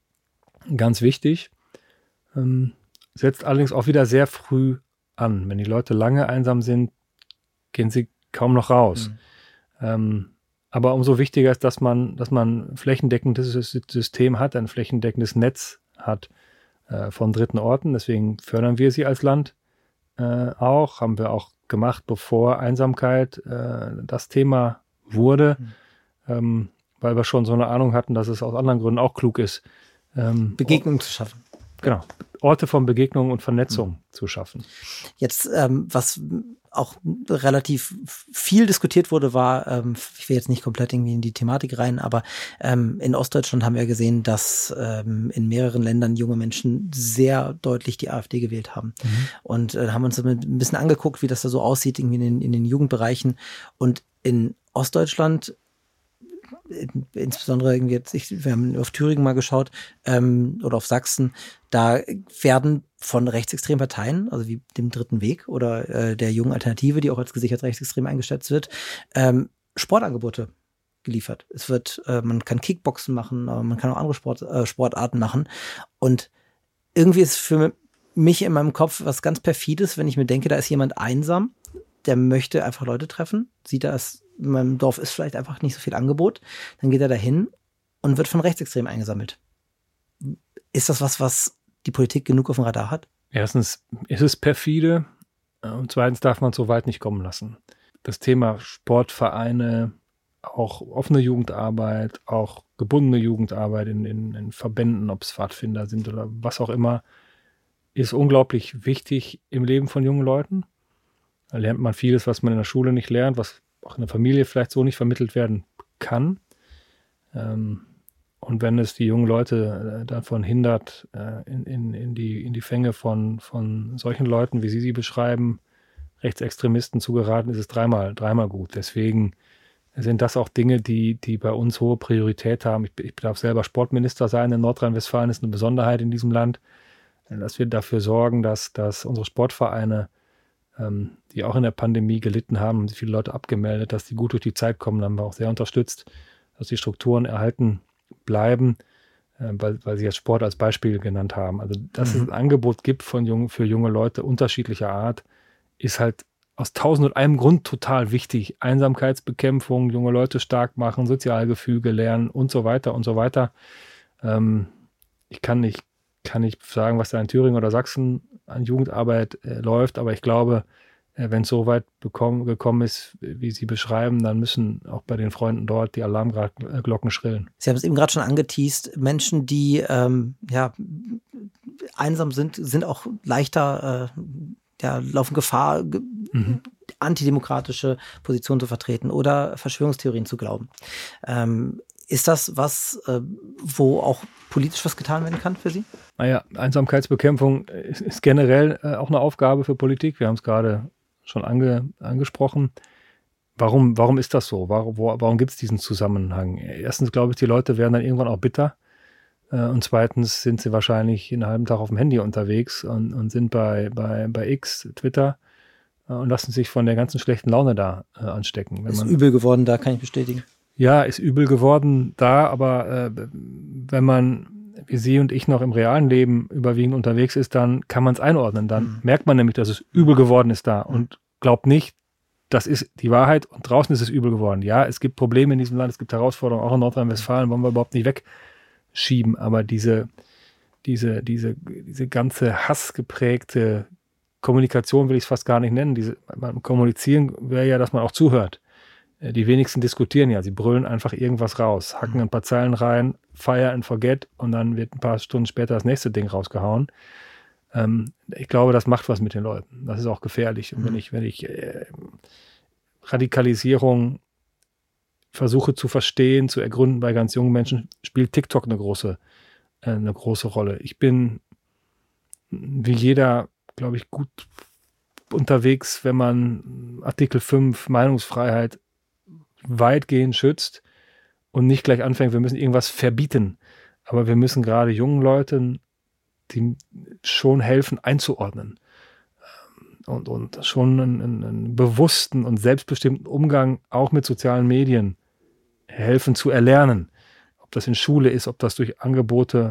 ganz wichtig. Ähm, setzt allerdings auch wieder sehr früh an. Wenn die Leute lange einsam sind, gehen sie kaum noch raus. Mhm. Ähm, Aber umso wichtiger ist, dass man, dass man ein flächendeckendes System hat, ein flächendeckendes Netz hat äh, von dritten Orten. Deswegen fördern wir sie als Land äh, auch. Haben wir auch gemacht, bevor Einsamkeit äh, das Thema wurde, Mhm. ähm, weil wir schon so eine Ahnung hatten, dass es aus anderen Gründen auch klug ist. Ähm, Begegnungen zu schaffen. Genau. Orte von Begegnung und Vernetzung Mhm. zu schaffen. Jetzt, ähm, was auch relativ viel diskutiert wurde, war, ähm, ich will jetzt nicht komplett irgendwie in die Thematik rein, aber ähm, in Ostdeutschland haben wir gesehen, dass ähm, in mehreren Ländern junge Menschen sehr deutlich die AfD gewählt haben. Mhm. Und äh, haben uns ein bisschen angeguckt, wie das da so aussieht, irgendwie in den, in den Jugendbereichen. Und in Ostdeutschland, insbesondere irgendwie jetzt, ich, wir haben auf Thüringen mal geschaut, ähm, oder auf Sachsen, da werden von rechtsextremen Parteien, also wie dem Dritten Weg oder äh, der Jungen Alternative, die auch als gesichert rechtsextrem eingeschätzt wird, ähm, Sportangebote geliefert. Es wird, äh, man kann Kickboxen machen, aber man kann auch andere Sport, äh, Sportarten machen. Und irgendwie ist für mich in meinem Kopf was ganz Perfides, wenn ich mir denke, da ist jemand einsam, der möchte einfach Leute treffen, sieht da, es, in meinem Dorf ist vielleicht einfach nicht so viel Angebot, dann geht er dahin und wird von Rechtsextremen eingesammelt. Ist das was, was die Politik genug auf dem Radar hat? Erstens ist es perfide und zweitens darf man es so weit nicht kommen lassen. Das Thema Sportvereine, auch offene Jugendarbeit, auch gebundene Jugendarbeit in, in, in Verbänden, ob es Pfadfinder sind oder was auch immer, ist unglaublich wichtig im Leben von jungen Leuten. Da lernt man vieles, was man in der Schule nicht lernt, was auch in der Familie vielleicht so nicht vermittelt werden kann. Ähm, und wenn es die jungen Leute äh, davon hindert, äh, in, in, in, die, in die Fänge von, von solchen Leuten, wie Sie sie beschreiben, Rechtsextremisten zu geraten, ist es dreimal, dreimal gut. Deswegen sind das auch Dinge, die, die bei uns hohe Priorität haben. Ich, ich darf selber Sportminister sein in Nordrhein-Westfalen, ist eine Besonderheit in diesem Land, dass wir dafür sorgen, dass, dass unsere Sportvereine, ähm, die auch in der Pandemie gelitten haben, haben viele Leute abgemeldet, dass die gut durch die Zeit kommen. Da haben wir auch sehr unterstützt, dass die Strukturen erhalten bleiben, äh, weil, weil Sie jetzt Sport als Beispiel genannt haben. Also, dass mhm. es ein Angebot gibt von jung, für junge Leute unterschiedlicher Art, ist halt aus tausend und einem Grund total wichtig. Einsamkeitsbekämpfung, junge Leute stark machen, Sozialgefüge lernen und so weiter und so weiter. Ähm, ich kann nicht, kann nicht sagen, was da in Thüringen oder Sachsen an Jugendarbeit äh, läuft, aber ich glaube, äh, wenn es so weit bekommen, gekommen ist, wie Sie beschreiben, dann müssen auch bei den Freunden dort die Alarmglocken schrillen. Sie haben es eben gerade schon angeteast, Menschen, die ähm, ja, einsam sind, sind auch leichter äh, ja, laufen Gefahr, ge- mhm. antidemokratische Positionen zu vertreten oder Verschwörungstheorien zu glauben. Ähm, ist das was, äh, wo auch politisch was getan werden kann für Sie? Naja, Einsamkeitsbekämpfung ist, ist generell äh, auch eine Aufgabe für Politik. Wir haben es gerade schon ange, angesprochen. Warum, warum ist das so? Warum, wo, warum gibt es diesen Zusammenhang? Erstens glaube ich, die Leute werden dann irgendwann auch bitter. Und zweitens sind sie wahrscheinlich einen halben Tag auf dem Handy unterwegs und, und sind bei, bei, bei X, Twitter und lassen sich von der ganzen schlechten Laune da äh, anstecken. Wenn ist man, übel geworden, da kann ich bestätigen. Ja, ist übel geworden da, aber äh, wenn man, wie Sie und ich, noch im realen Leben überwiegend unterwegs ist, dann kann man es einordnen. Dann mhm. merkt man nämlich, dass es übel geworden ist da und glaubt nicht, das ist die Wahrheit und draußen ist es übel geworden. Ja, es gibt Probleme in diesem Land, es gibt Herausforderungen, auch in Nordrhein-Westfalen, wollen wir überhaupt nicht weg. schieben, aber diese, diese, diese, diese ganze hassgeprägte Kommunikation will ich es fast gar nicht nennen. Diese, beim Kommunizieren wäre ja, dass man auch zuhört. Die wenigsten diskutieren ja, sie brüllen einfach irgendwas raus, hacken ein paar Zeilen rein, fire and forget und dann wird ein paar Stunden später das nächste Ding rausgehauen. Ähm, ich glaube, das macht was mit den Leuten. Das ist auch gefährlich. Und wenn ich, wenn ich äh, Radikalisierung versuche zu verstehen, zu ergründen bei ganz jungen Menschen, spielt TikTok eine große, äh, eine große Rolle. Ich bin wie jeder, glaube ich, gut unterwegs, wenn man Artikel fünf Meinungsfreiheit weitgehend schützt und nicht gleich anfängt, wir müssen irgendwas verbieten. Aber wir müssen gerade jungen Leuten, die schon helfen, einzuordnen und, und schon einen, einen bewussten und selbstbestimmten Umgang auch mit sozialen Medien helfen zu erlernen. Ob das in Schule ist, ob das durch Angebote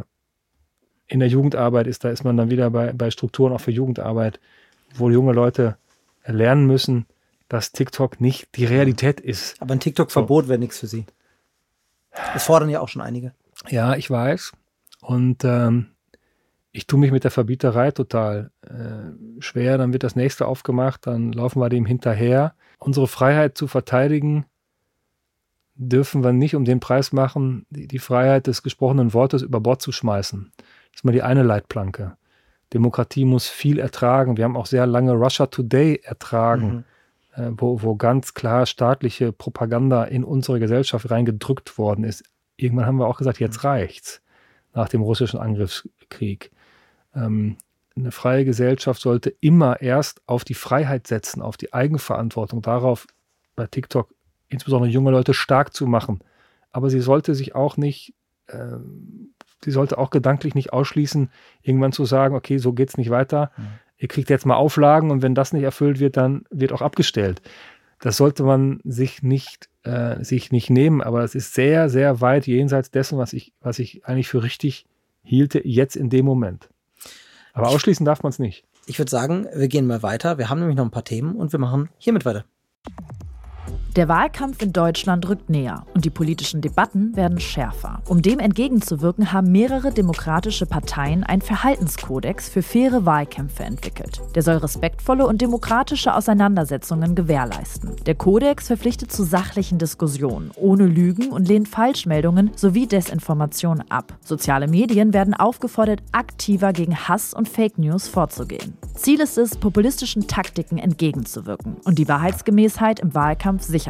in der Jugendarbeit ist, da ist man dann wieder bei, bei Strukturen auch für Jugendarbeit, wo junge Leute lernen müssen, dass TikTok nicht die Realität ist. Aber ein TikTok-Verbot so. Wäre nichts für Sie. Das fordern ja auch schon einige. Ja, ich weiß. Und ähm, ich tue mich mit der Verbieterei total äh, schwer. Dann wird das nächste aufgemacht, dann laufen wir dem hinterher. Unsere Freiheit zu verteidigen dürfen wir nicht um den Preis machen, die, die Freiheit des gesprochenen Wortes über Bord zu schmeißen. Das ist mal die eine Leitplanke. Demokratie muss viel ertragen. Wir haben auch sehr lange Russia Today ertragen, mhm. äh, wo, wo ganz klar staatliche Propaganda in unsere Gesellschaft reingedrückt worden ist. Irgendwann haben wir auch gesagt, jetzt reicht's nach dem russischen Angriffskrieg. Ähm, eine freie Gesellschaft sollte immer erst auf die Freiheit setzen, auf die Eigenverantwortung, darauf bei TikTok insbesondere junge Leute stark zu machen. Aber sie sollte sich auch nicht, äh, sie sollte auch gedanklich nicht ausschließen, irgendwann zu sagen, okay, so geht's nicht weiter. Mhm. Ihr kriegt jetzt mal Auflagen und wenn das nicht erfüllt wird, dann wird auch abgestellt. Das sollte man sich nicht, äh, sich nicht nehmen, aber es ist sehr, sehr weit jenseits dessen, was ich, was ich eigentlich für richtig hielte, jetzt in dem Moment. Aber ausschließen darf man es nicht. Ich würde sagen, wir gehen mal weiter. Wir haben nämlich noch ein paar Themen und wir machen hiermit weiter. Der Wahlkampf in Deutschland rückt näher und die politischen Debatten werden schärfer. Um dem entgegenzuwirken, haben mehrere demokratische Parteien einen Verhaltenskodex für faire Wahlkämpfe entwickelt. Der soll respektvolle und demokratische Auseinandersetzungen gewährleisten. Der Kodex verpflichtet zu sachlichen Diskussionen, ohne Lügen und lehnt Falschmeldungen sowie Desinformation ab. Soziale Medien werden aufgefordert, aktiver gegen Hass und Fake News vorzugehen. Ziel ist es, populistischen Taktiken entgegenzuwirken und die Wahrheitsgemäßheit im Wahlkampf sicherzustellen.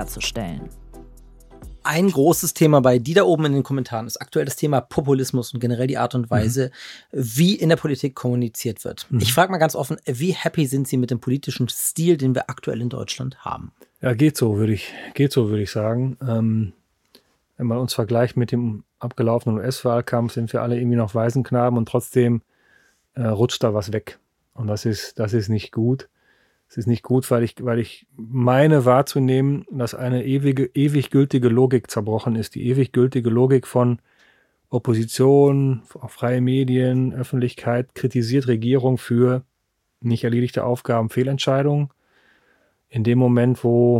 Ein großes Thema bei die da oben in den Kommentaren ist aktuell das Thema Populismus und generell die Art und Weise, mhm. wie in der Politik kommuniziert wird. Mhm. Ich frage mal ganz offen, wie happy sind Sie mit dem politischen Stil, den wir aktuell in Deutschland haben? Ja, geht so, würde ich, geht so, würde ich sagen. Ähm, wenn man uns vergleicht mit dem abgelaufenen U S-Wahlkampf, sind wir alle irgendwie noch Waisenknaben und trotzdem äh, rutscht da was weg. Und das ist, das ist nicht gut. Es ist nicht gut, weil ich, weil ich meine wahrzunehmen, dass eine ewige, ewig gültige Logik zerbrochen ist. Die ewig gültige Logik von Opposition, freie Medien, Öffentlichkeit kritisiert Regierung für nicht erledigte Aufgaben, Fehlentscheidungen. In dem Moment, wo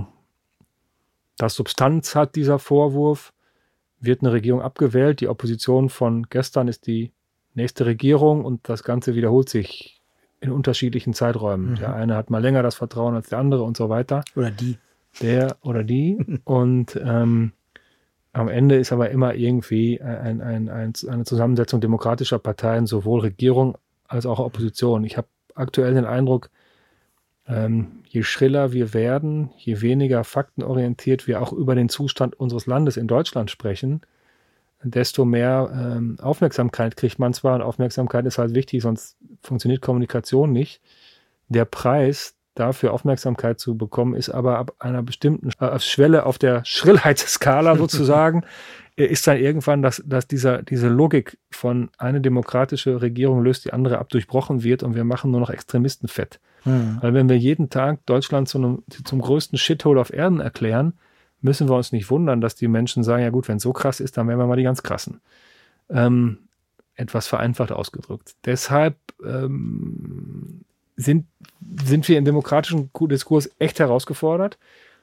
das Substanz hat, dieser Vorwurf, wird eine Regierung abgewählt. Die Opposition von gestern ist die nächste Regierung und das Ganze wiederholt sich in unterschiedlichen Zeiträumen. Mhm. Der eine hat mal länger das Vertrauen als der andere und so weiter. Oder die. Der oder die. Und ähm, am Ende ist aber immer irgendwie ein, ein, ein, eine Zusammensetzung demokratischer Parteien, sowohl Regierung als auch Opposition. Ich habe aktuell den Eindruck, ähm, je schriller wir werden, je weniger faktenorientiert wir auch über den Zustand unseres Landes in Deutschland sprechen, desto mehr ähm, Aufmerksamkeit kriegt man zwar, und Aufmerksamkeit ist halt wichtig, sonst funktioniert Kommunikation nicht. Der Preis dafür, Aufmerksamkeit zu bekommen, ist aber ab einer bestimmten äh, Schwelle auf der Schrillheitsskala sozusagen, ist dann irgendwann, dass, dass dieser, diese Logik von eine demokratische Regierung löst die andere ab, durchbrochen wird und wir machen nur noch Extremisten fett. Mhm. Weil wenn wir jeden Tag Deutschland zu einem, zum größten Shithole auf Erden erklären, müssen wir uns nicht wundern, dass die Menschen sagen, ja gut, wenn es so krass ist, dann wären wir mal die ganz krassen. Ähm, etwas vereinfacht ausgedrückt. Deshalb ähm, sind, sind wir im demokratischen Diskurs echt herausgefordert.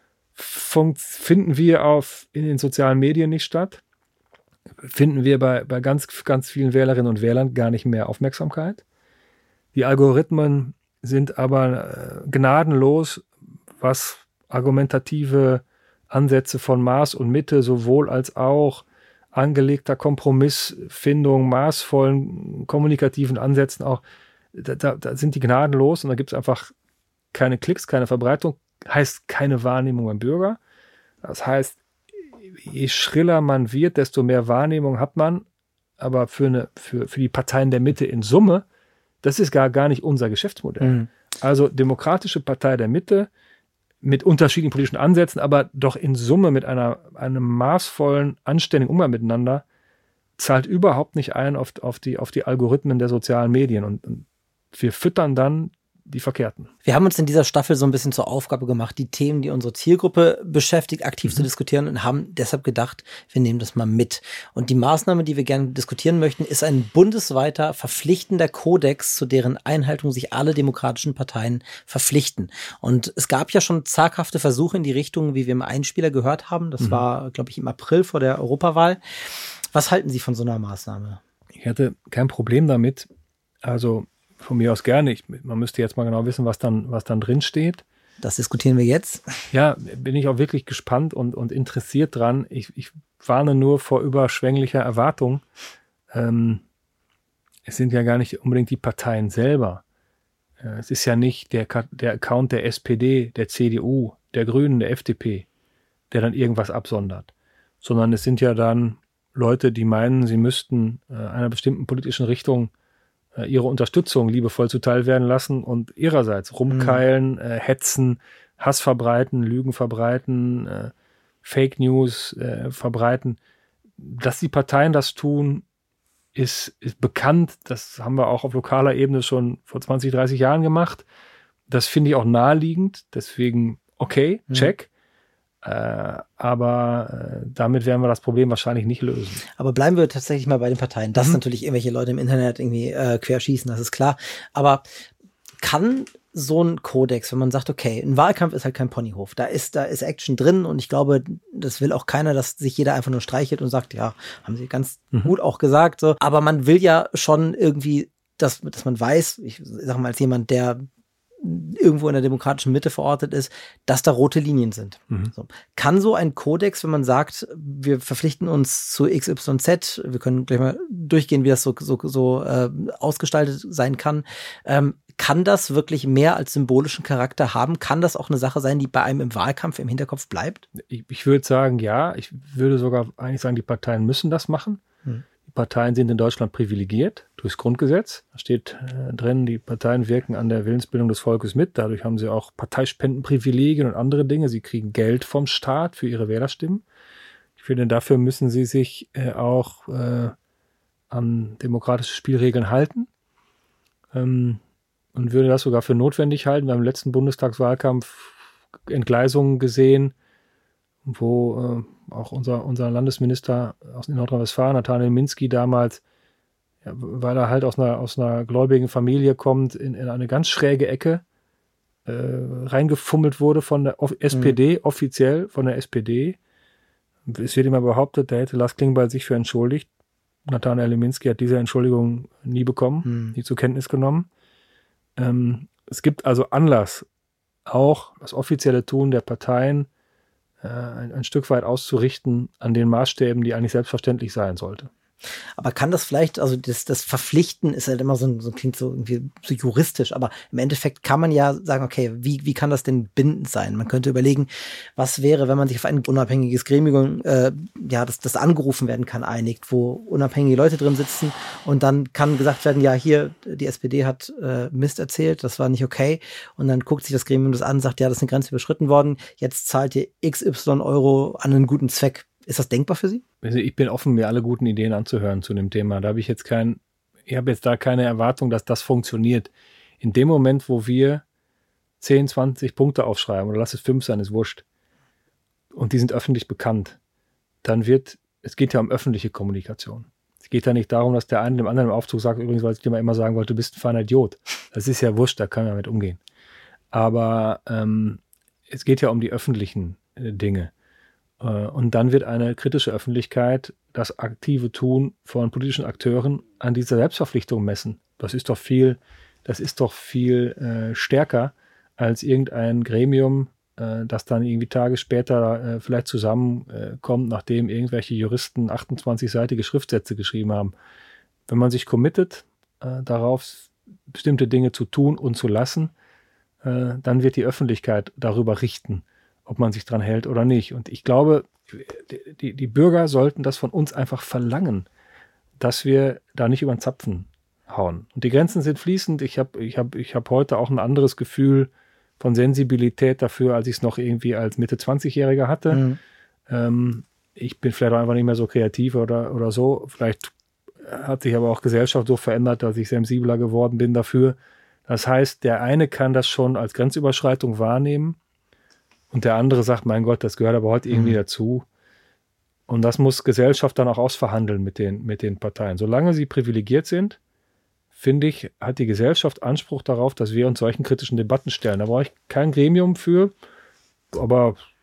Fun- finden wir auf, in den sozialen Medien nicht statt. Finden wir bei, bei ganz, ganz vielen Wählerinnen und Wählern gar nicht mehr Aufmerksamkeit. Die Algorithmen sind aber äh, gnadenlos, was argumentative Ansätze von Maß und Mitte, sowohl als auch angelegter Kompromissfindung, maßvollen kommunikativen Ansätzen auch, da, da, da sind die gnadenlos und da gibt es einfach keine Klicks, keine Verbreitung, heißt keine Wahrnehmung beim Bürger. Das heißt, je schriller man wird, desto mehr Wahrnehmung hat man, aber für, eine, für, für die Parteien der Mitte in Summe, das ist gar, gar nicht unser Geschäftsmodell. Mhm. Also demokratische Partei der Mitte, mit unterschiedlichen politischen Ansätzen, aber doch in Summe mit einer, einem maßvollen, anständigen Umgang miteinander, zahlt überhaupt nicht ein auf, auf, die, auf die Algorithmen der sozialen Medien. Und, und wir füttern dann die Verkehrten. Wir haben uns in dieser Staffel so ein bisschen zur Aufgabe gemacht, die Themen, die unsere Zielgruppe beschäftigt, aktiv mhm. zu diskutieren und haben deshalb gedacht, wir nehmen das mal mit. Und die Maßnahme, die wir gerne diskutieren möchten, ist ein bundesweiter verpflichtender Kodex, zu deren Einhaltung sich alle demokratischen Parteien verpflichten. Und es gab ja schon zaghafte Versuche in die Richtung, wie wir im Einspieler gehört haben. Das mhm. war, glaube ich, im April vor der Europawahl. Was halten Sie von so einer Maßnahme? Ich hatte kein Problem damit. Also von mir aus gerne. Ich, man müsste jetzt mal genau wissen, was dann, was dann drin steht. Das diskutieren wir jetzt. Ja, bin ich auch wirklich gespannt und, und interessiert dran. Ich, ich warne nur vor überschwänglicher Erwartung. Ähm, es sind ja gar nicht unbedingt die Parteien selber. Äh, es ist ja nicht der, der Account der S P D, der C D U, der Grünen, der F D P, der dann irgendwas absondert. Sondern es sind ja dann Leute, die meinen, sie müssten äh, einer bestimmten politischen Richtung äh, ihre Unterstützung liebevoll zuteil werden lassen und ihrerseits rumkeilen, mhm. äh, hetzen, Hass verbreiten, Lügen verbreiten, äh, Fake News äh, verbreiten. Dass die Parteien das tun, ist, ist bekannt. Das haben wir auch auf lokaler Ebene schon vor zwanzig, dreißig Jahren gemacht. Das finde ich auch naheliegend. Deswegen, okay, check. Mhm. Äh, aber äh, damit werden wir das Problem wahrscheinlich nicht lösen. Aber bleiben wir tatsächlich mal bei den Parteien. Dass mhm. natürlich irgendwelche Leute im Internet irgendwie äh, querschießen, das ist klar. Aber kann so ein Kodex, wenn man sagt, okay, ein Wahlkampf ist halt kein Ponyhof, da ist, da ist Action drin und ich glaube, das will auch keiner, dass sich jeder einfach nur streichelt und sagt, ja, haben sie ganz mhm. gut auch gesagt, so. Aber man will ja schon irgendwie, dass, dass man weiß, ich sag mal als jemand, der irgendwo in der demokratischen Mitte verortet ist, dass da rote Linien sind. Mhm. So. Kann so ein Kodex, wenn man sagt, wir verpflichten uns zu X Y Z, wir können gleich mal durchgehen, wie das so, so, so äh, ausgestaltet sein kann, ähm, kann das wirklich mehr als symbolischen Charakter haben? Kann das auch eine Sache sein, die bei einem im Wahlkampf im Hinterkopf bleibt? Ich, ich würde sagen, ja. Ich würde sogar eigentlich sagen, die Parteien müssen das machen. Hm. Die Parteien sind in Deutschland privilegiert durchs Grundgesetz. Da steht äh, drin, die Parteien wirken an der Willensbildung des Volkes mit. Dadurch haben sie auch Parteispendenprivilegien und andere Dinge. Sie kriegen Geld vom Staat für ihre Wählerstimmen. Ich finde, dafür müssen sie sich äh, auch äh, an demokratische Spielregeln halten. Ähm, Und würde das sogar für notwendig halten. Wir haben im letzten Bundestagswahlkampf Entgleisungen gesehen, wo äh, auch unser, unser Landesminister aus Nordrhein-Westfalen, Nathanael Minski, damals, ja, weil er halt aus einer, aus einer gläubigen Familie kommt, in, in eine ganz schräge Ecke äh, reingefummelt wurde von der S P D, mhm. offiziell von der S P D. Es wird immer behauptet, da hätte Lars Klingbeil sich für entschuldigt. Nathanael Minski hat diese Entschuldigung nie bekommen, mhm. nie zur Kenntnis genommen. Ähm, es gibt also Anlass, auch das offizielle Tun der Parteien äh, ein, ein Stück weit auszurichten an den Maßstäben, die eigentlich selbstverständlich sein sollte. Aber kann das vielleicht, also das, das Verpflichten ist halt immer so, so klingt so irgendwie so juristisch, aber im Endeffekt kann man ja sagen, okay, wie, wie kann das denn bindend sein? Man könnte überlegen, was wäre, wenn man sich auf ein unabhängiges Gremium, äh, ja, das, das angerufen werden kann, einigt, wo unabhängige Leute drin sitzen und dann kann gesagt werden, ja, hier, die S P D hat äh, Mist erzählt, das war nicht okay und dann guckt sich das Gremium das an und sagt, ja, das ist eine Grenze überschritten worden, jetzt zahlt ihr X Y Euro an einen guten Zweck. Ist das denkbar für Sie? Also ich bin offen, mir alle guten Ideen anzuhören zu dem Thema. Da habe ich jetzt kein, ich habe jetzt da keine Erwartung, dass das funktioniert. In dem Moment, wo wir zehn, zwanzig Punkte aufschreiben, oder lass es fünf sein, ist wurscht, und die sind öffentlich bekannt, dann wird, es geht ja um öffentliche Kommunikation. Es geht ja nicht darum, dass der eine dem anderen im Aufzug sagt, übrigens, weil ich dir mal immer sagen wollte, du bist ein feiner Idiot. Das ist ja wurscht, da kann man damit umgehen. Aber ähm, es geht ja um die öffentlichen äh, Dinge. Und dann wird eine kritische Öffentlichkeit das aktive Tun von politischen Akteuren an dieser Selbstverpflichtung messen. Das ist doch viel, das ist doch viel äh, stärker als irgendein Gremium, äh, das dann irgendwie Tage später äh, vielleicht zusammenkommt, äh, nachdem irgendwelche Juristen achtundzwanzigseitige Schriftsätze geschrieben haben. Wenn man sich committet, äh, darauf bestimmte Dinge zu tun und zu lassen, äh, dann wird die Öffentlichkeit darüber richten, ob man sich dran hält oder nicht. Und ich glaube, die, die Bürger sollten das von uns einfach verlangen, dass wir da nicht über den Zapfen hauen. Und die Grenzen sind fließend. Ich habe ich hab, ich hab heute auch ein anderes Gefühl von Sensibilität dafür, als ich es noch irgendwie als Mitte-zwanzigjähriger hatte. Mhm. Ähm, ich bin vielleicht auch einfach nicht mehr so kreativ oder, oder so. Vielleicht hat sich aber auch Gesellschaft so verändert, dass ich sensibler geworden bin dafür. Das heißt, der eine kann das schon als Grenzüberschreitung wahrnehmen, und der andere sagt, mein Gott, das gehört aber heute irgendwie mhm. dazu. Und das muss Gesellschaft dann auch ausverhandeln mit den, mit den Parteien. Solange sie privilegiert sind, finde ich, hat die Gesellschaft Anspruch darauf, dass wir uns solchen kritischen Debatten stellen. Da brauche ich kein Gremium für, aber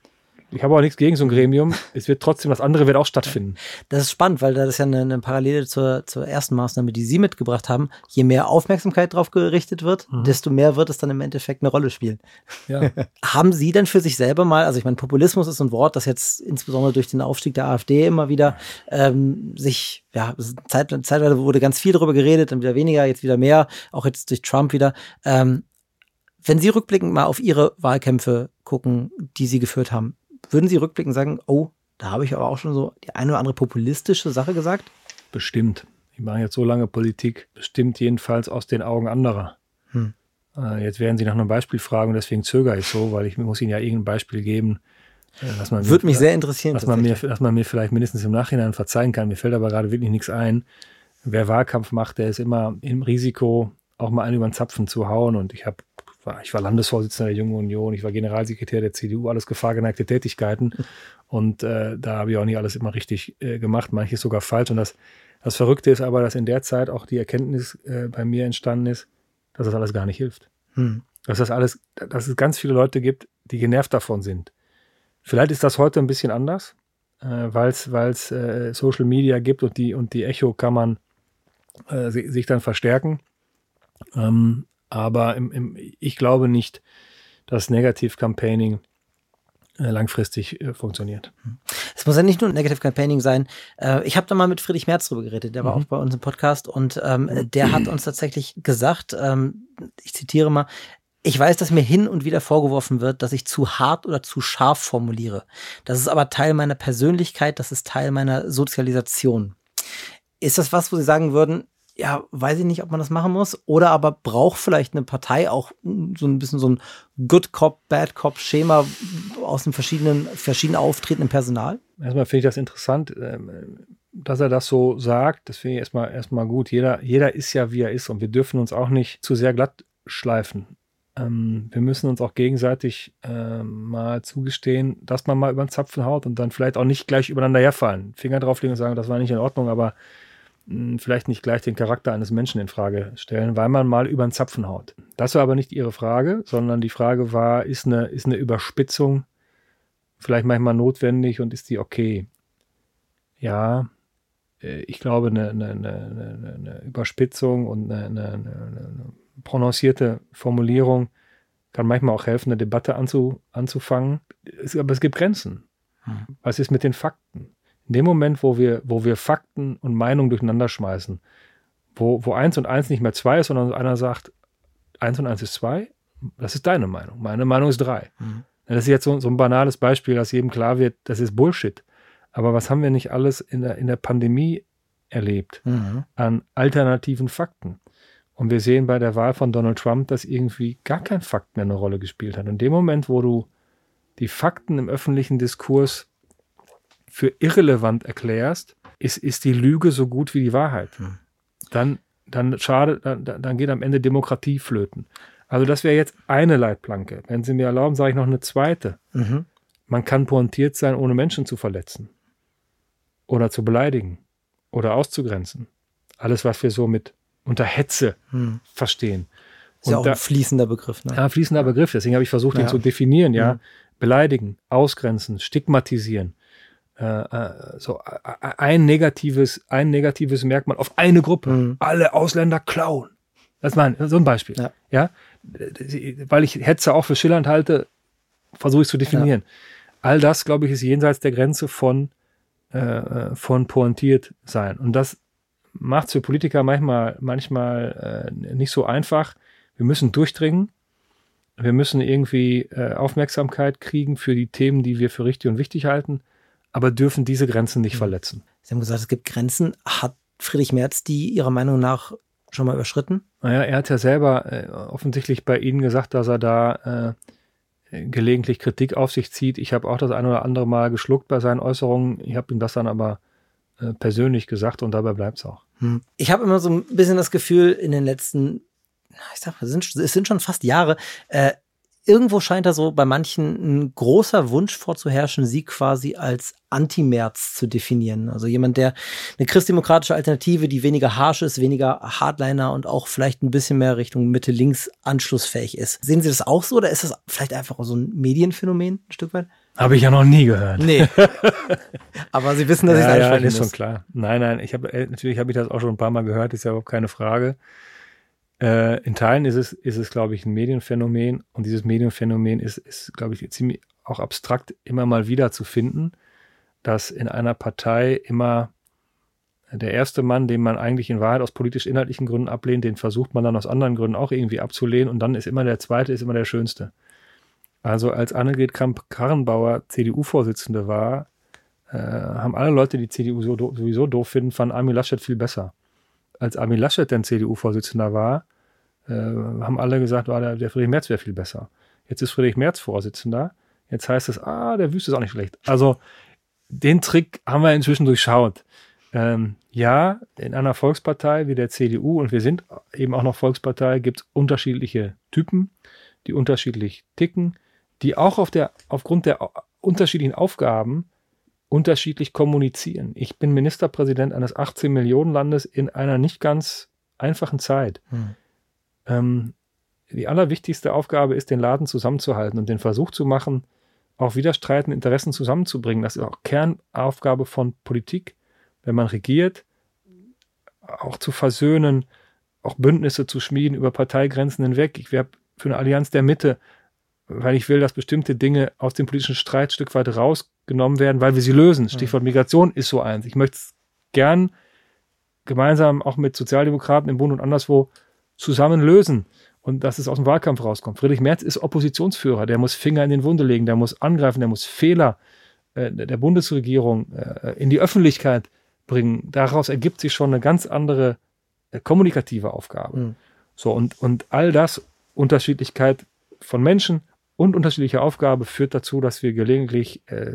Ich habe auch nichts gegen so ein Gremium. Es wird trotzdem, das andere wird auch stattfinden. Das ist spannend, weil das ist ja eine, eine Parallele zur, zur ersten Maßnahme, die Sie mitgebracht haben. Je mehr Aufmerksamkeit drauf gerichtet wird, mhm. desto mehr wird es dann im Endeffekt eine Rolle spielen. Ja. Haben Sie denn für sich selber mal, also ich meine, Populismus ist ein Wort, das jetzt insbesondere durch den Aufstieg der AfD immer wieder ähm, sich, ja, Zeit, zeitweise wurde ganz viel darüber geredet, dann wieder weniger, jetzt wieder mehr, auch jetzt durch Trump wieder. Ähm, wenn Sie rückblickend mal auf Ihre Wahlkämpfe gucken, die Sie geführt haben, würden Sie rückblickend sagen, oh, da habe ich aber auch schon so die eine oder andere populistische Sache gesagt? Bestimmt. Ich mache jetzt so lange Politik, bestimmt jedenfalls aus den Augen anderer. Hm. Äh, jetzt werden Sie nach einem Beispiel fragen und deswegen zögere ich so, weil ich muss Ihnen ja irgendein Beispiel geben. Dass man Würde mir, mich sehr interessieren. Dass man, mir, dass man mir vielleicht mindestens im Nachhinein verzeihen kann. Mir fällt aber gerade wirklich nichts ein. Wer Wahlkampf macht, der ist immer im Risiko, auch mal einen über den Zapfen zu hauen. Und ich habe Ich war Landesvorsitzender der Jungen Union, ich war Generalsekretär der C D U, alles gefahrgeneigte Tätigkeiten. Und äh, da habe ich auch nicht alles immer richtig äh, gemacht, manches sogar falsch. Und das, das Verrückte ist aber, dass in der Zeit auch die Erkenntnis äh, bei mir entstanden ist, dass das alles gar nicht hilft. Hm. Dass das alles, dass es ganz viele Leute gibt, die genervt davon sind. Vielleicht ist das heute ein bisschen anders, äh, weil es äh, Social Media gibt und die, und die Echokammern äh, sich dann verstärken. Ähm, Aber im, im, ich glaube nicht, dass Negativ-Campaigning äh, langfristig äh, funktioniert. Es muss ja nicht nur Negative Campaigning sein. Äh, ich habe da mal mit Friedrich Merz drüber geredet, der war mhm. auch bei uns im Podcast und ähm, der hat uns tatsächlich gesagt, ähm, ich zitiere mal, ich weiß, dass mir hin und wieder vorgeworfen wird, dass ich zu hart oder zu scharf formuliere. Das ist aber Teil meiner Persönlichkeit, das ist Teil meiner Sozialisation. Ist das was, wo Sie sagen würden, ja, weiß ich nicht, ob man das machen muss, oder aber braucht vielleicht eine Partei auch so ein bisschen so ein Good Cop, Bad Cop Schema aus dem verschiedenen, verschieden auftretenden Personal? Erstmal finde ich das interessant, dass er das so sagt. Das finde ich erstmal, erstmal gut. Jeder, jeder ist ja, wie er ist, und wir dürfen uns auch nicht zu sehr glatt schleifen. Wir müssen uns auch gegenseitig mal zugestehen, dass man mal über den Zapfen haut und dann vielleicht auch nicht gleich übereinander herfallen. Finger drauflegen und sagen, das war nicht in Ordnung, aber vielleicht nicht gleich den Charakter eines Menschen in Frage stellen, weil man mal über den Zapfen haut. Das war aber nicht Ihre Frage, sondern die Frage war, ist eine, ist eine Überspitzung vielleicht manchmal notwendig und ist die okay? Ja, ich glaube, eine, eine, eine, eine Überspitzung und eine, eine, eine prononcierte Formulierung kann manchmal auch helfen, eine Debatte anzu, anzufangen. Es, aber es gibt Grenzen. Hm. Was ist mit den Fakten? In dem Moment, wo wir, wo wir Fakten und Meinungen durcheinander schmeißen, wo, wo eins und eins nicht mehr zwei ist, sondern einer sagt, eins und eins ist zwei, das ist deine Meinung. Meine Meinung ist drei. Mhm. Das ist jetzt so, so ein banales Beispiel, dass jedem klar wird, das ist Bullshit. Aber was haben wir nicht alles in der, in der Pandemie erlebt mhm. an alternativen Fakten? Und wir sehen bei der Wahl von Donald Trump, dass irgendwie gar kein Fakt mehr eine Rolle gespielt hat. Und in dem Moment, wo du die Fakten im öffentlichen Diskurs für irrelevant erklärst, ist, ist die Lüge so gut wie die Wahrheit. Hm. Dann, dann schade, dann, dann geht am Ende Demokratie flöten. Also das wäre jetzt eine Leitplanke. Wenn Sie mir erlauben, sage ich noch eine zweite. Mhm. Man kann pointiert sein, ohne Menschen zu verletzen oder zu beleidigen oder auszugrenzen. Alles, was wir so mit unter Hetze hm. verstehen. Ist und ja auch da, ein fließender Begriff. Ne? Ja, fließender ja. Begriff. Deswegen habe ich versucht, ja. ihn zu definieren. Ja, mhm. Beleidigen, ausgrenzen, stigmatisieren. So ein negatives, ein negatives Merkmal auf eine Gruppe. Mhm. Alle Ausländer klauen. Das ist mein, so ein Beispiel. Ja. ja. Weil ich Hetze auch für schillernd halte, versuche ich es zu definieren. Ja. All das, glaube ich, ist jenseits der Grenze von, äh, von pointiert sein. Und das macht es für Politiker manchmal, manchmal äh, nicht so einfach. Wir müssen durchdringen. Wir müssen irgendwie äh, Aufmerksamkeit kriegen für die Themen, die wir für richtig und wichtig halten, aber dürfen diese Grenzen nicht verletzen. Sie haben gesagt, es gibt Grenzen. Hat Friedrich Merz die Ihrer Meinung nach schon mal überschritten? Naja, er hat ja selber äh, offensichtlich bei Ihnen gesagt, dass er da äh, gelegentlich Kritik auf sich zieht. Ich habe auch das eine oder andere Mal geschluckt bei seinen Äußerungen. Ich habe ihm das dann aber äh, persönlich gesagt und dabei bleibt es auch. Hm. Ich habe immer so ein bisschen das Gefühl, in den letzten, ich sag mal, es sind, es sind schon fast Jahre, äh, irgendwo scheint da so bei manchen ein großer Wunsch vorzuherrschen, sie quasi als Anti-Merz zu definieren. Also jemand, der eine christdemokratische Alternative, die weniger harsch ist, weniger Hardliner und auch vielleicht ein bisschen mehr Richtung Mitte-Links anschlussfähig ist. Sehen Sie das auch so oder ist das vielleicht einfach so ein Medienphänomen ein Stück weit? Habe ich ja noch nie gehört. Nee. Aber Sie wissen, dass ich es ja, ja, ansprechen ist muss. schon klar. Nein, nein, ich habe natürlich habe ich das auch schon ein paar Mal gehört, ist ja überhaupt keine Frage. Äh, in Teilen ist es, ist es, glaube ich, ein Medienphänomen und dieses Medienphänomen ist, ist, glaube ich, ziemlich auch abstrakt immer mal wieder zu finden, dass in einer Partei immer der erste Mann, den man eigentlich in Wahrheit aus politisch-inhaltlichen Gründen ablehnt, den versucht man dann aus anderen Gründen auch irgendwie abzulehnen und dann ist immer der zweite, ist immer der Schönste. Also als Annegret Kramp-Karrenbauer C D U-Vorsitzende war, äh, haben alle Leute, die C D U so, sowieso doof finden, fanden Armin Laschet viel besser. Als Armin Laschet dann C D U-Vorsitzender war, äh, haben alle gesagt, oh, der, der Friedrich Merz wäre viel besser. Jetzt ist Friedrich Merz Vorsitzender. Jetzt heißt es, ah, der Wüst ist auch nicht schlecht. Also den Trick haben wir inzwischen durchschaut. Ähm, ja, in einer Volkspartei wie der C D U, und wir sind eben auch noch Volkspartei, gibt es unterschiedliche Typen, die unterschiedlich ticken, die auch auf der, aufgrund der unterschiedlichen Aufgaben unterschiedlich kommunizieren. Ich bin Ministerpräsident eines achtzehn Millionen Landes in einer nicht ganz einfachen Zeit. Hm. Ähm, die allerwichtigste Aufgabe ist, den Laden zusammenzuhalten und den Versuch zu machen, auch widerstreitende Interessen zusammenzubringen. Das ist auch Kernaufgabe von Politik, wenn man regiert, auch zu versöhnen, auch Bündnisse zu schmieden über Parteigrenzen hinweg. Ich wäre für eine Allianz der Mitte, weil ich will, dass bestimmte Dinge aus dem politischen Streit ein Stück weit rausgenommen werden, weil wir sie lösen. Stichwort Migration ist so eins. Ich möchte es gern gemeinsam auch mit Sozialdemokraten im Bund und anderswo zusammen lösen und dass es aus dem Wahlkampf rauskommt. Friedrich Merz ist Oppositionsführer, der muss Finger in den Wunde legen, der muss angreifen, der muss Fehler äh, der Bundesregierung äh, in die Öffentlichkeit bringen. Daraus ergibt sich schon eine ganz andere äh, kommunikative Aufgabe. Mhm. So, und, und all das, Unterschiedlichkeit von Menschen und unterschiedliche Aufgabe führt dazu, dass wir gelegentlich äh,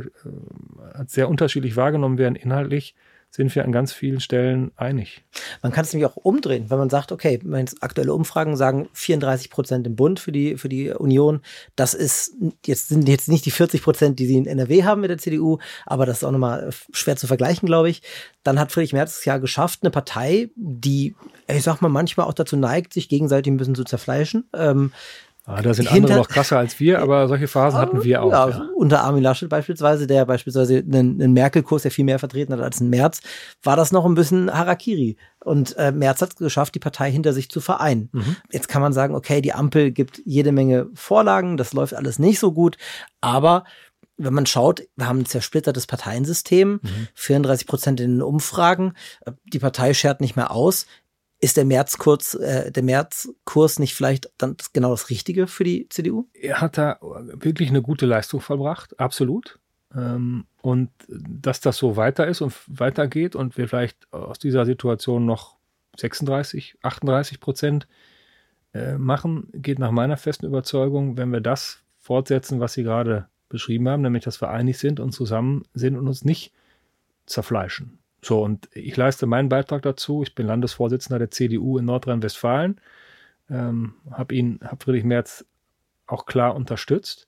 sehr unterschiedlich wahrgenommen werden. Inhaltlich sind wir an ganz vielen Stellen einig. Man kann es nämlich auch umdrehen, wenn man sagt, okay, aktuelle Umfragen sagen vierunddreißig Prozent im Bund für die, für die Union. Das ist jetzt sind jetzt nicht die vierzig Prozent, die sie in N R W haben mit der C D U, aber das ist auch nochmal schwer zu vergleichen, glaube ich. Dann hat Friedrich Merz es ja geschafft, eine Partei, die, ich sag mal, manchmal auch dazu neigt, sich gegenseitig ein bisschen zu zerfleischen. Ähm, Ah, da sind Hinter- andere noch krasser als wir, aber solche Phasen hatten wir auch. Ja, ja. Unter Armin Laschet beispielsweise, der beispielsweise einen, einen Merkel-Kurs ja viel mehr vertreten hat als ein Merz, war das noch ein bisschen Harakiri. Und äh, Merz hat es geschafft, die Partei hinter sich zu vereinen. Mhm. Jetzt kann man sagen, okay, die Ampel gibt jede Menge Vorlagen, das läuft alles nicht so gut, aber wenn man schaut, wir haben ein zersplittertes Parteiensystem, mhm. vierunddreißig Prozent in den Umfragen, die Partei schert nicht mehr aus. Ist der Märzkurs, äh, der Märzkurs nicht vielleicht dann genau das Richtige für die C D U? Er hat da wirklich eine gute Leistung vollbracht, absolut. Ähm, und dass das so weiter ist und weitergeht und wir vielleicht aus dieser Situation noch sechsunddreißig, achtunddreißig Prozent äh, machen, geht nach meiner festen Überzeugung, wenn wir das fortsetzen, was Sie gerade beschrieben haben, nämlich dass wir einig sind und zusammen sind und uns nicht zerfleischen. So, und ich leiste meinen Beitrag dazu. Ich bin Landesvorsitzender der C D U in Nordrhein-Westfalen, ähm, habe ihn, habe Friedrich Merz auch klar unterstützt.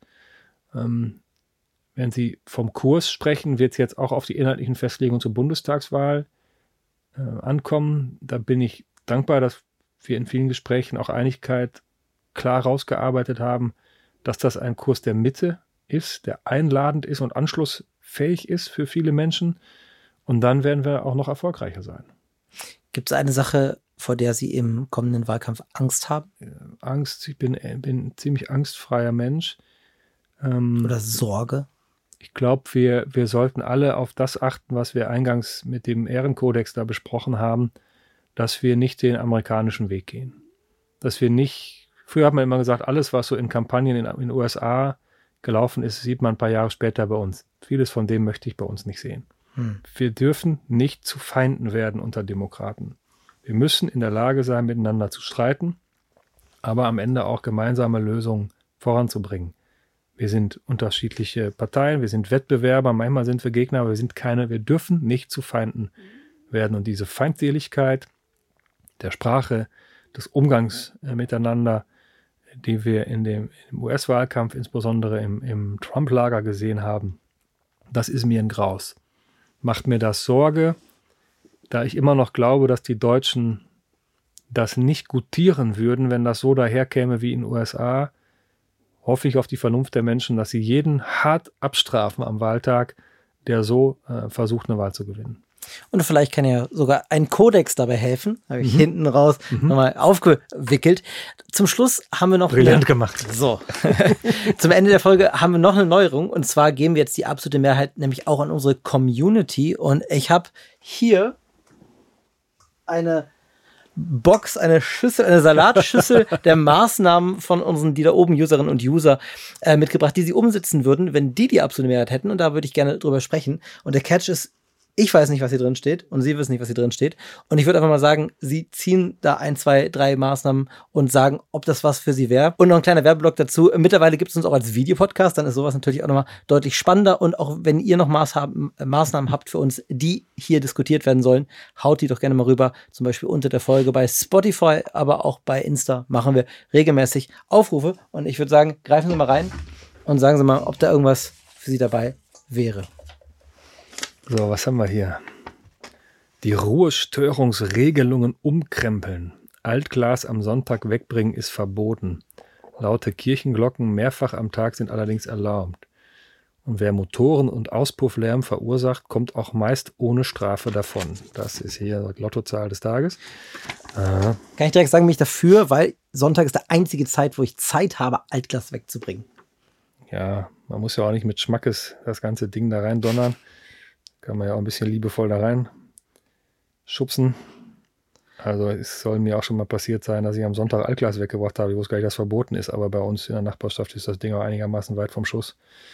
Ähm, wenn Sie vom Kurs sprechen, wird es jetzt auch auf die inhaltlichen Festlegungen zur Bundestagswahl äh, ankommen. Da bin ich dankbar, dass wir in vielen Gesprächen auch Einigkeit klar rausgearbeitet haben, dass das ein Kurs der Mitte ist, der einladend ist und anschlussfähig ist für viele Menschen. Und dann werden wir auch noch erfolgreicher sein. Gibt es eine Sache, vor der Sie im kommenden Wahlkampf Angst haben? Angst, ich bin, bin ein ziemlich angstfreier Mensch. Ähm, Oder Sorge? Ich glaube, wir, wir sollten alle auf das achten, was wir eingangs mit dem Ehrenkodex da besprochen haben, dass wir nicht den amerikanischen Weg gehen. Dass wir nicht, früher hat man immer gesagt, alles, was so in Kampagnen in den U S A gelaufen ist, sieht man ein paar Jahre später bei uns. Vieles von dem möchte ich bei uns nicht sehen. Wir dürfen nicht zu Feinden werden unter Demokraten. Wir müssen in der Lage sein, miteinander zu streiten, aber am Ende auch gemeinsame Lösungen voranzubringen. Wir sind unterschiedliche Parteien, wir sind Wettbewerber, manchmal sind wir Gegner, aber wir sind keine, wir dürfen nicht zu Feinden werden. Und diese Feindseligkeit der Sprache, des Umgangs äh, miteinander, die wir in dem im U S-Wahlkampf, insbesondere im, im Trump-Lager gesehen haben, das ist mir ein Graus. Macht mir das Sorge, da ich immer noch glaube, dass die Deutschen das nicht gutieren würden, wenn das so daherkäme wie in den U S A, hoffe ich auf die Vernunft der Menschen, dass sie jeden hart abstrafen am Wahltag, der so äh, versucht, eine Wahl zu gewinnen. Und vielleicht kann ja sogar ein Kodex dabei helfen. Habe ich mhm. hinten raus mhm. nochmal aufgewickelt. Zum Schluss haben wir noch... Brillant eine, gemacht. So. Zum Ende der Folge haben wir noch eine Neuerung. Und zwar geben wir jetzt die absolute Mehrheit nämlich auch an unsere Community. Und ich habe hier eine Box, eine Schüssel, eine Salatschüssel der Maßnahmen von unseren, die da oben Userinnen und User äh, mitgebracht, die sie umsetzen würden, wenn die die absolute Mehrheit hätten. Und da würde ich gerne drüber sprechen. Und der Catch ist, ich weiß nicht, was hier drin steht und Sie wissen nicht, was hier drin steht. Und ich würde einfach mal sagen, Sie ziehen da ein, zwei, drei Maßnahmen und sagen, ob das was für Sie wäre. Und noch ein kleiner Werbeblock dazu. Mittlerweile gibt es uns auch als Videopodcast. Dann ist sowas natürlich auch nochmal deutlich spannender. Und auch wenn ihr noch Maßhaben, äh, Maßnahmen habt für uns, die hier diskutiert werden sollen, haut die doch gerne mal rüber. Zum Beispiel unter der Folge bei Spotify, aber auch bei Insta machen wir regelmäßig Aufrufe. Und ich würde sagen, greifen Sie mal rein und sagen Sie mal, ob da irgendwas für Sie dabei wäre. So, was haben wir hier? Die Ruhestörungsregelungen umkrempeln. Altglas am Sonntag wegbringen ist verboten. Laute Kirchenglocken mehrfach am Tag sind allerdings erlaubt. Und wer Motoren- und Auspufflärm verursacht, kommt auch meist ohne Strafe davon. Das ist hier die Lottozahl des Tages. Aha. Kann ich direkt sagen, bin ich dafür, weil Sonntag ist die einzige Zeit, wo ich Zeit habe, Altglas wegzubringen. Ja, man muss ja auch nicht mit Schmackes das ganze Ding da rein donnern. Kann man ja auch ein bisschen liebevoll da rein schubsen. Also es soll mir auch schon mal passiert sein, dass ich am Sonntag Altglas weggebracht habe. Ich wusste gar nicht, dass das verboten ist, aber bei uns in der Nachbarschaft ist das Ding auch einigermaßen weit vom Schuss.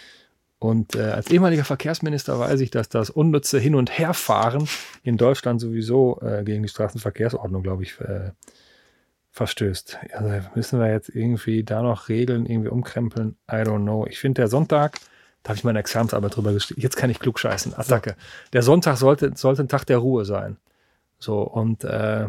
Und äh, als ehemaliger Verkehrsminister weiß ich, dass das unnütze Hin- und Herfahren in Deutschland sowieso äh, gegen die Straßenverkehrsordnung, glaube ich, äh, verstößt. Also müssen wir jetzt irgendwie da noch Regeln irgendwie umkrempeln? I don't know. Ich finde, der Sonntag... Da habe ich meine Examensarbeit drüber geschrieben. Jetzt kann ich klugscheißen. Attacke. Der Sonntag sollte, sollte ein Tag der Ruhe sein. So, und, äh,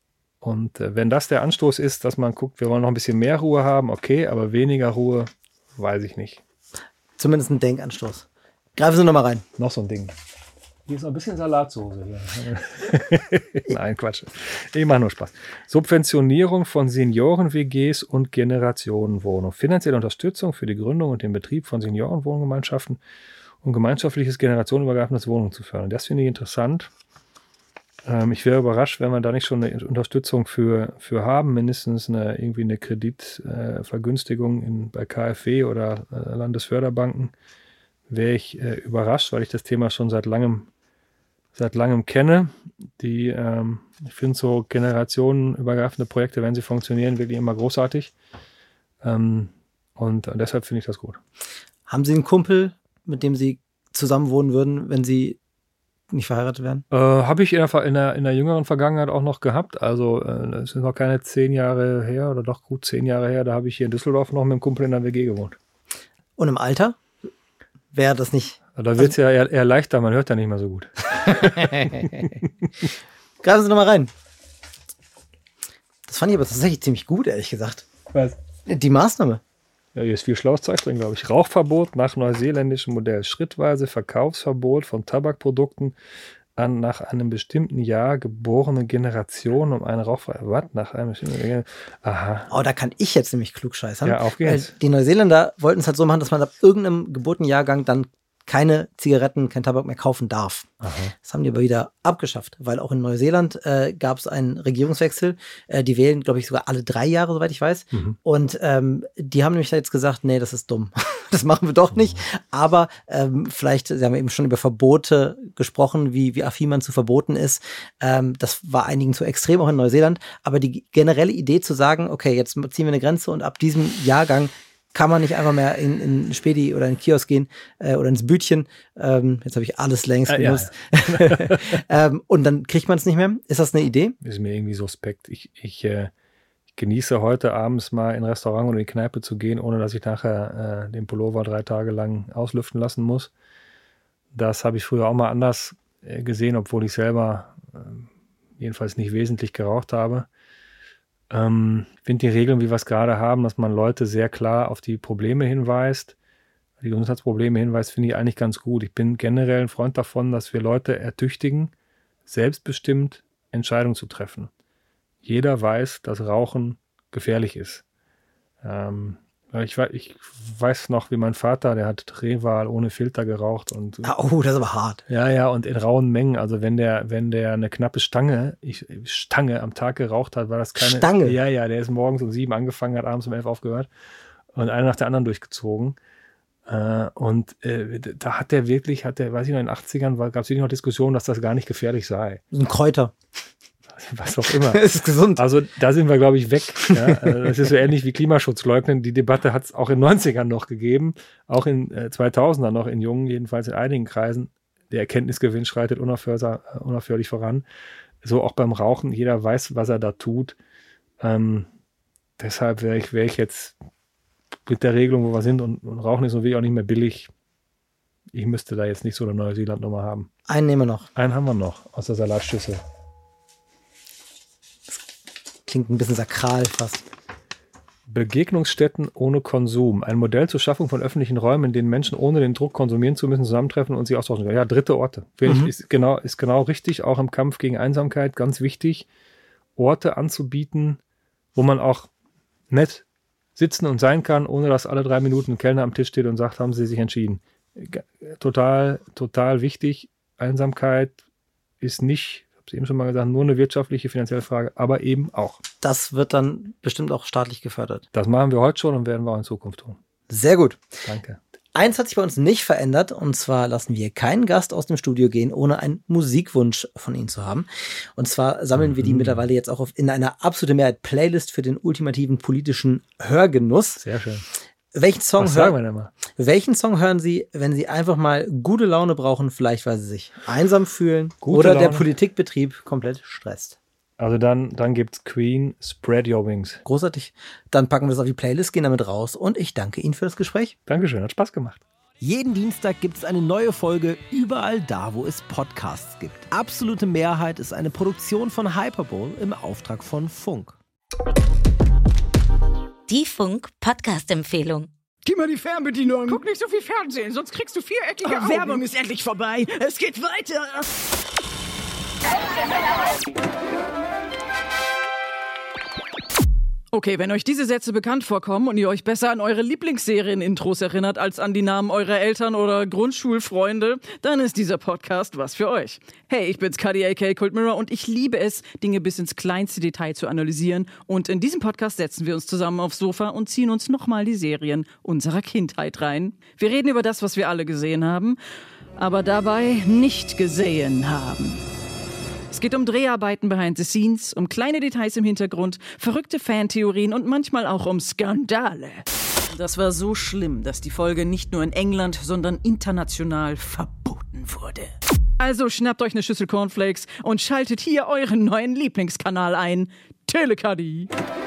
und äh, wenn das der Anstoß ist, dass man guckt, wir wollen noch ein bisschen mehr Ruhe haben, okay, aber weniger Ruhe, weiß ich nicht. Zumindest ein Denkanstoß. Greifen Sie nochmal rein. Noch so ein Ding. Hier ist noch ein bisschen Salatsoße. Hier. Nein, Quatsch. Ich mache nur Spaß. Subventionierung von Senioren-W Gs und Generationenwohnungen. Finanzielle Unterstützung für die Gründung und den Betrieb von Seniorenwohngemeinschaften und gemeinschaftliches generationenübergreifendes Wohnungen zu fördern. Das finde ich interessant. Ähm, ich wäre überrascht, wenn wir da nicht schon eine Unterstützung für, für haben, mindestens eine, irgendwie eine Kreditvergünstigung äh, in, bei K f W oder äh, Landesförderbanken. Wäre ich äh, überrascht, weil ich das Thema schon seit langem seit langem kenne. Die, ähm, ich finde so generationenübergreifende Projekte, wenn sie funktionieren, wirklich immer großartig. Ähm, und, und deshalb finde ich das gut. Haben Sie einen Kumpel, mit dem Sie zusammen wohnen würden, wenn Sie nicht verheiratet wären? Äh, Habe ich in der, in, der, in der jüngeren Vergangenheit auch noch gehabt. Also äh, es sind noch keine zehn Jahre her oder doch gut zehn Jahre her. Da habe ich hier in Düsseldorf noch mit einem Kumpel in der W G gewohnt. Und im Alter? Wäre das nicht... Da wird es ja eher, eher leichter, man hört ja nicht mehr so gut. Greifen Sie noch mal rein. Das fand ich aber tatsächlich ziemlich gut, ehrlich gesagt. Was? Die Maßnahme. Ja, hier ist viel schlaues Zeug drin, glaube ich. Rauchverbot nach neuseeländischem Modell. Schrittweise Verkaufsverbot von Tabakprodukten an nach einem bestimmten Jahr geborene Generation um einen Rauchfrei. Was? Nach einem bestimmten Jahr? Aha. Oh, da kann ich jetzt nämlich klugscheißern. Ja, auf geht's. Die Neuseeländer wollten es halt so machen, dass man ab irgendeinem Geburtenjahrgang dann keine Zigaretten, kein Tabak mehr kaufen darf. Aha. Das haben die aber wieder abgeschafft, weil auch in Neuseeland äh, gab es einen Regierungswechsel. Äh, die wählen, glaube ich, sogar alle drei Jahre, soweit ich weiß. Mhm. Und ähm, die haben nämlich jetzt gesagt, nee, das ist dumm. Das machen wir doch nicht. Mhm. Aber ähm, vielleicht, Sie haben eben schon über Verbote gesprochen, wie, wie affin man zu Verboten ist. Ähm, das war einigen zu extrem, auch in Neuseeland. Aber die generelle Idee zu sagen, okay, jetzt ziehen wir eine Grenze und ab diesem Jahrgang kann man nicht einfach mehr in, in Spedi oder in den Kiosk gehen äh, oder ins Bütchen. Ähm, jetzt habe ich alles längst benutzt. Ja, ja. ähm, und dann kriegt man es nicht mehr. Ist das eine Idee? Ist mir irgendwie suspekt. Ich, ich, äh, ich genieße heute abends mal in ein Restaurant oder in die Kneipe zu gehen, ohne dass ich nachher äh, den Pullover drei Tage lang auslüften lassen muss. Das habe ich früher auch mal anders äh, gesehen, obwohl ich selber äh, jedenfalls nicht wesentlich geraucht habe. Ähm, ich finde die Regeln, wie wir es gerade haben, dass man Leute sehr klar auf die Probleme hinweist, die Gesundheitsprobleme hinweist, finde ich eigentlich ganz gut. Ich bin generell ein Freund davon, dass wir Leute ertüchtigen, selbstbestimmt Entscheidungen zu treffen. Jeder weiß, dass Rauchen gefährlich ist. Ähm, Ich weiß, ich weiß noch, wie mein Vater, der hat Rehwal ohne Filter geraucht. Und, ah, oh, das ist aber hart. Ja, ja, und in rauen Mengen. Also wenn der, wenn der eine knappe Stange, ich, Stange am Tag geraucht hat, war das keine... Stange? Ja, ja, der ist morgens um sieben angefangen, hat abends um elf aufgehört und eine nach der anderen durchgezogen. Äh, und äh, da hat der wirklich, hat der, weiß ich noch, in den achtzigern gab es wirklich noch Diskussionen, dass das gar nicht gefährlich sei. Ein Kräuter. Was auch immer. Es ist gesund. Also da sind wir, glaube ich, weg. Ja? Das ist so ähnlich wie Klimaschutz leugnen. Die Debatte hat es auch in den neunzigern noch gegeben, auch in äh, zweitausender noch in jungen, jedenfalls in einigen Kreisen. Der Erkenntnisgewinn schreitet unaufhörlich, unaufhörlich voran. So auch beim Rauchen. Jeder weiß, was er da tut. Ähm, deshalb wäre ich, wär ich jetzt mit der Regelung, wo wir sind, und, und Rauchen ist so wie auch nicht mehr billig. Ich müsste da jetzt nicht so eine Neuseeland-Nummer haben. Einen nehmen wir noch. Einen haben wir noch aus der Salatschüssel. Klingt ein bisschen sakral fast. Begegnungsstätten ohne Konsum. Ein Modell zur Schaffung von öffentlichen Räumen, in denen Menschen ohne den Druck konsumieren zu müssen, zusammentreffen und sich austauschen können. Ja, dritte Orte. Finde Mhm. ich, ist genau, ist genau richtig, auch im Kampf gegen Einsamkeit, ganz wichtig, Orte anzubieten, wo man auch nett sitzen und sein kann, ohne dass alle drei Minuten ein Kellner am Tisch steht und sagt, haben Sie sich entschieden. Total, total wichtig. Einsamkeit ist nicht, ich habe es eben schon mal gesagt, nur eine wirtschaftliche, finanzielle Frage, aber eben auch. Das wird dann bestimmt auch staatlich gefördert. Das machen wir heute schon und werden wir auch in Zukunft tun. Sehr gut. Danke. Eins hat sich bei uns nicht verändert, und zwar lassen wir keinen Gast aus dem Studio gehen, ohne einen Musikwunsch von ihnen zu haben. Und zwar sammeln mhm. wir die mittlerweile jetzt auch auf, in einer absoluten Mehrheit Playlist für den ultimativen politischen Hörgenuss. Sehr schön. Welchen Song, Was hör- sagen wir denn mal? welchen Song hören Sie, wenn Sie einfach mal gute Laune brauchen, vielleicht weil Sie sich einsam fühlen Gute oder der Laune. Politikbetrieb komplett stresst? Also dann, dann gibt's Queen, Spread Your Wings. Großartig. Dann packen wir das auf die Playlist, gehen damit raus, und ich danke Ihnen für das Gespräch. Dankeschön, hat Spaß gemacht. Jeden Dienstag gibt es eine neue Folge überall da, wo es Podcasts gibt. Absolute Mehrheit ist eine Produktion von Hyperbowl im Auftrag von Funk. Die Funk-Podcast-Empfehlung. Gib mal die Fernbedienung. Guck nicht so viel Fernsehen, sonst kriegst du viereckige Oh, Augen. Werbung ist endlich vorbei. Es geht weiter. Okay, wenn euch diese Sätze bekannt vorkommen und ihr euch besser an eure Lieblingsserien-Intros erinnert als an die Namen eurer Eltern oder Grundschulfreunde, dann ist dieser Podcast was für euch. Hey, ich bin's, Cuddy aka Cold Mirror, und ich liebe es, Dinge bis ins kleinste Detail zu analysieren. Und in diesem Podcast setzen wir uns zusammen aufs Sofa und ziehen uns nochmal die Serien unserer Kindheit rein. Wir reden über das, was wir alle gesehen haben, aber dabei nicht gesehen haben. Es geht um Dreharbeiten behind the scenes, um kleine Details im Hintergrund, verrückte Fantheorien und manchmal auch um Skandale. Das war so schlimm, dass die Folge nicht nur in England, sondern international verboten wurde. Also schnappt euch eine Schüssel Cornflakes und schaltet hier euren neuen Lieblingskanal ein, Telecuddy.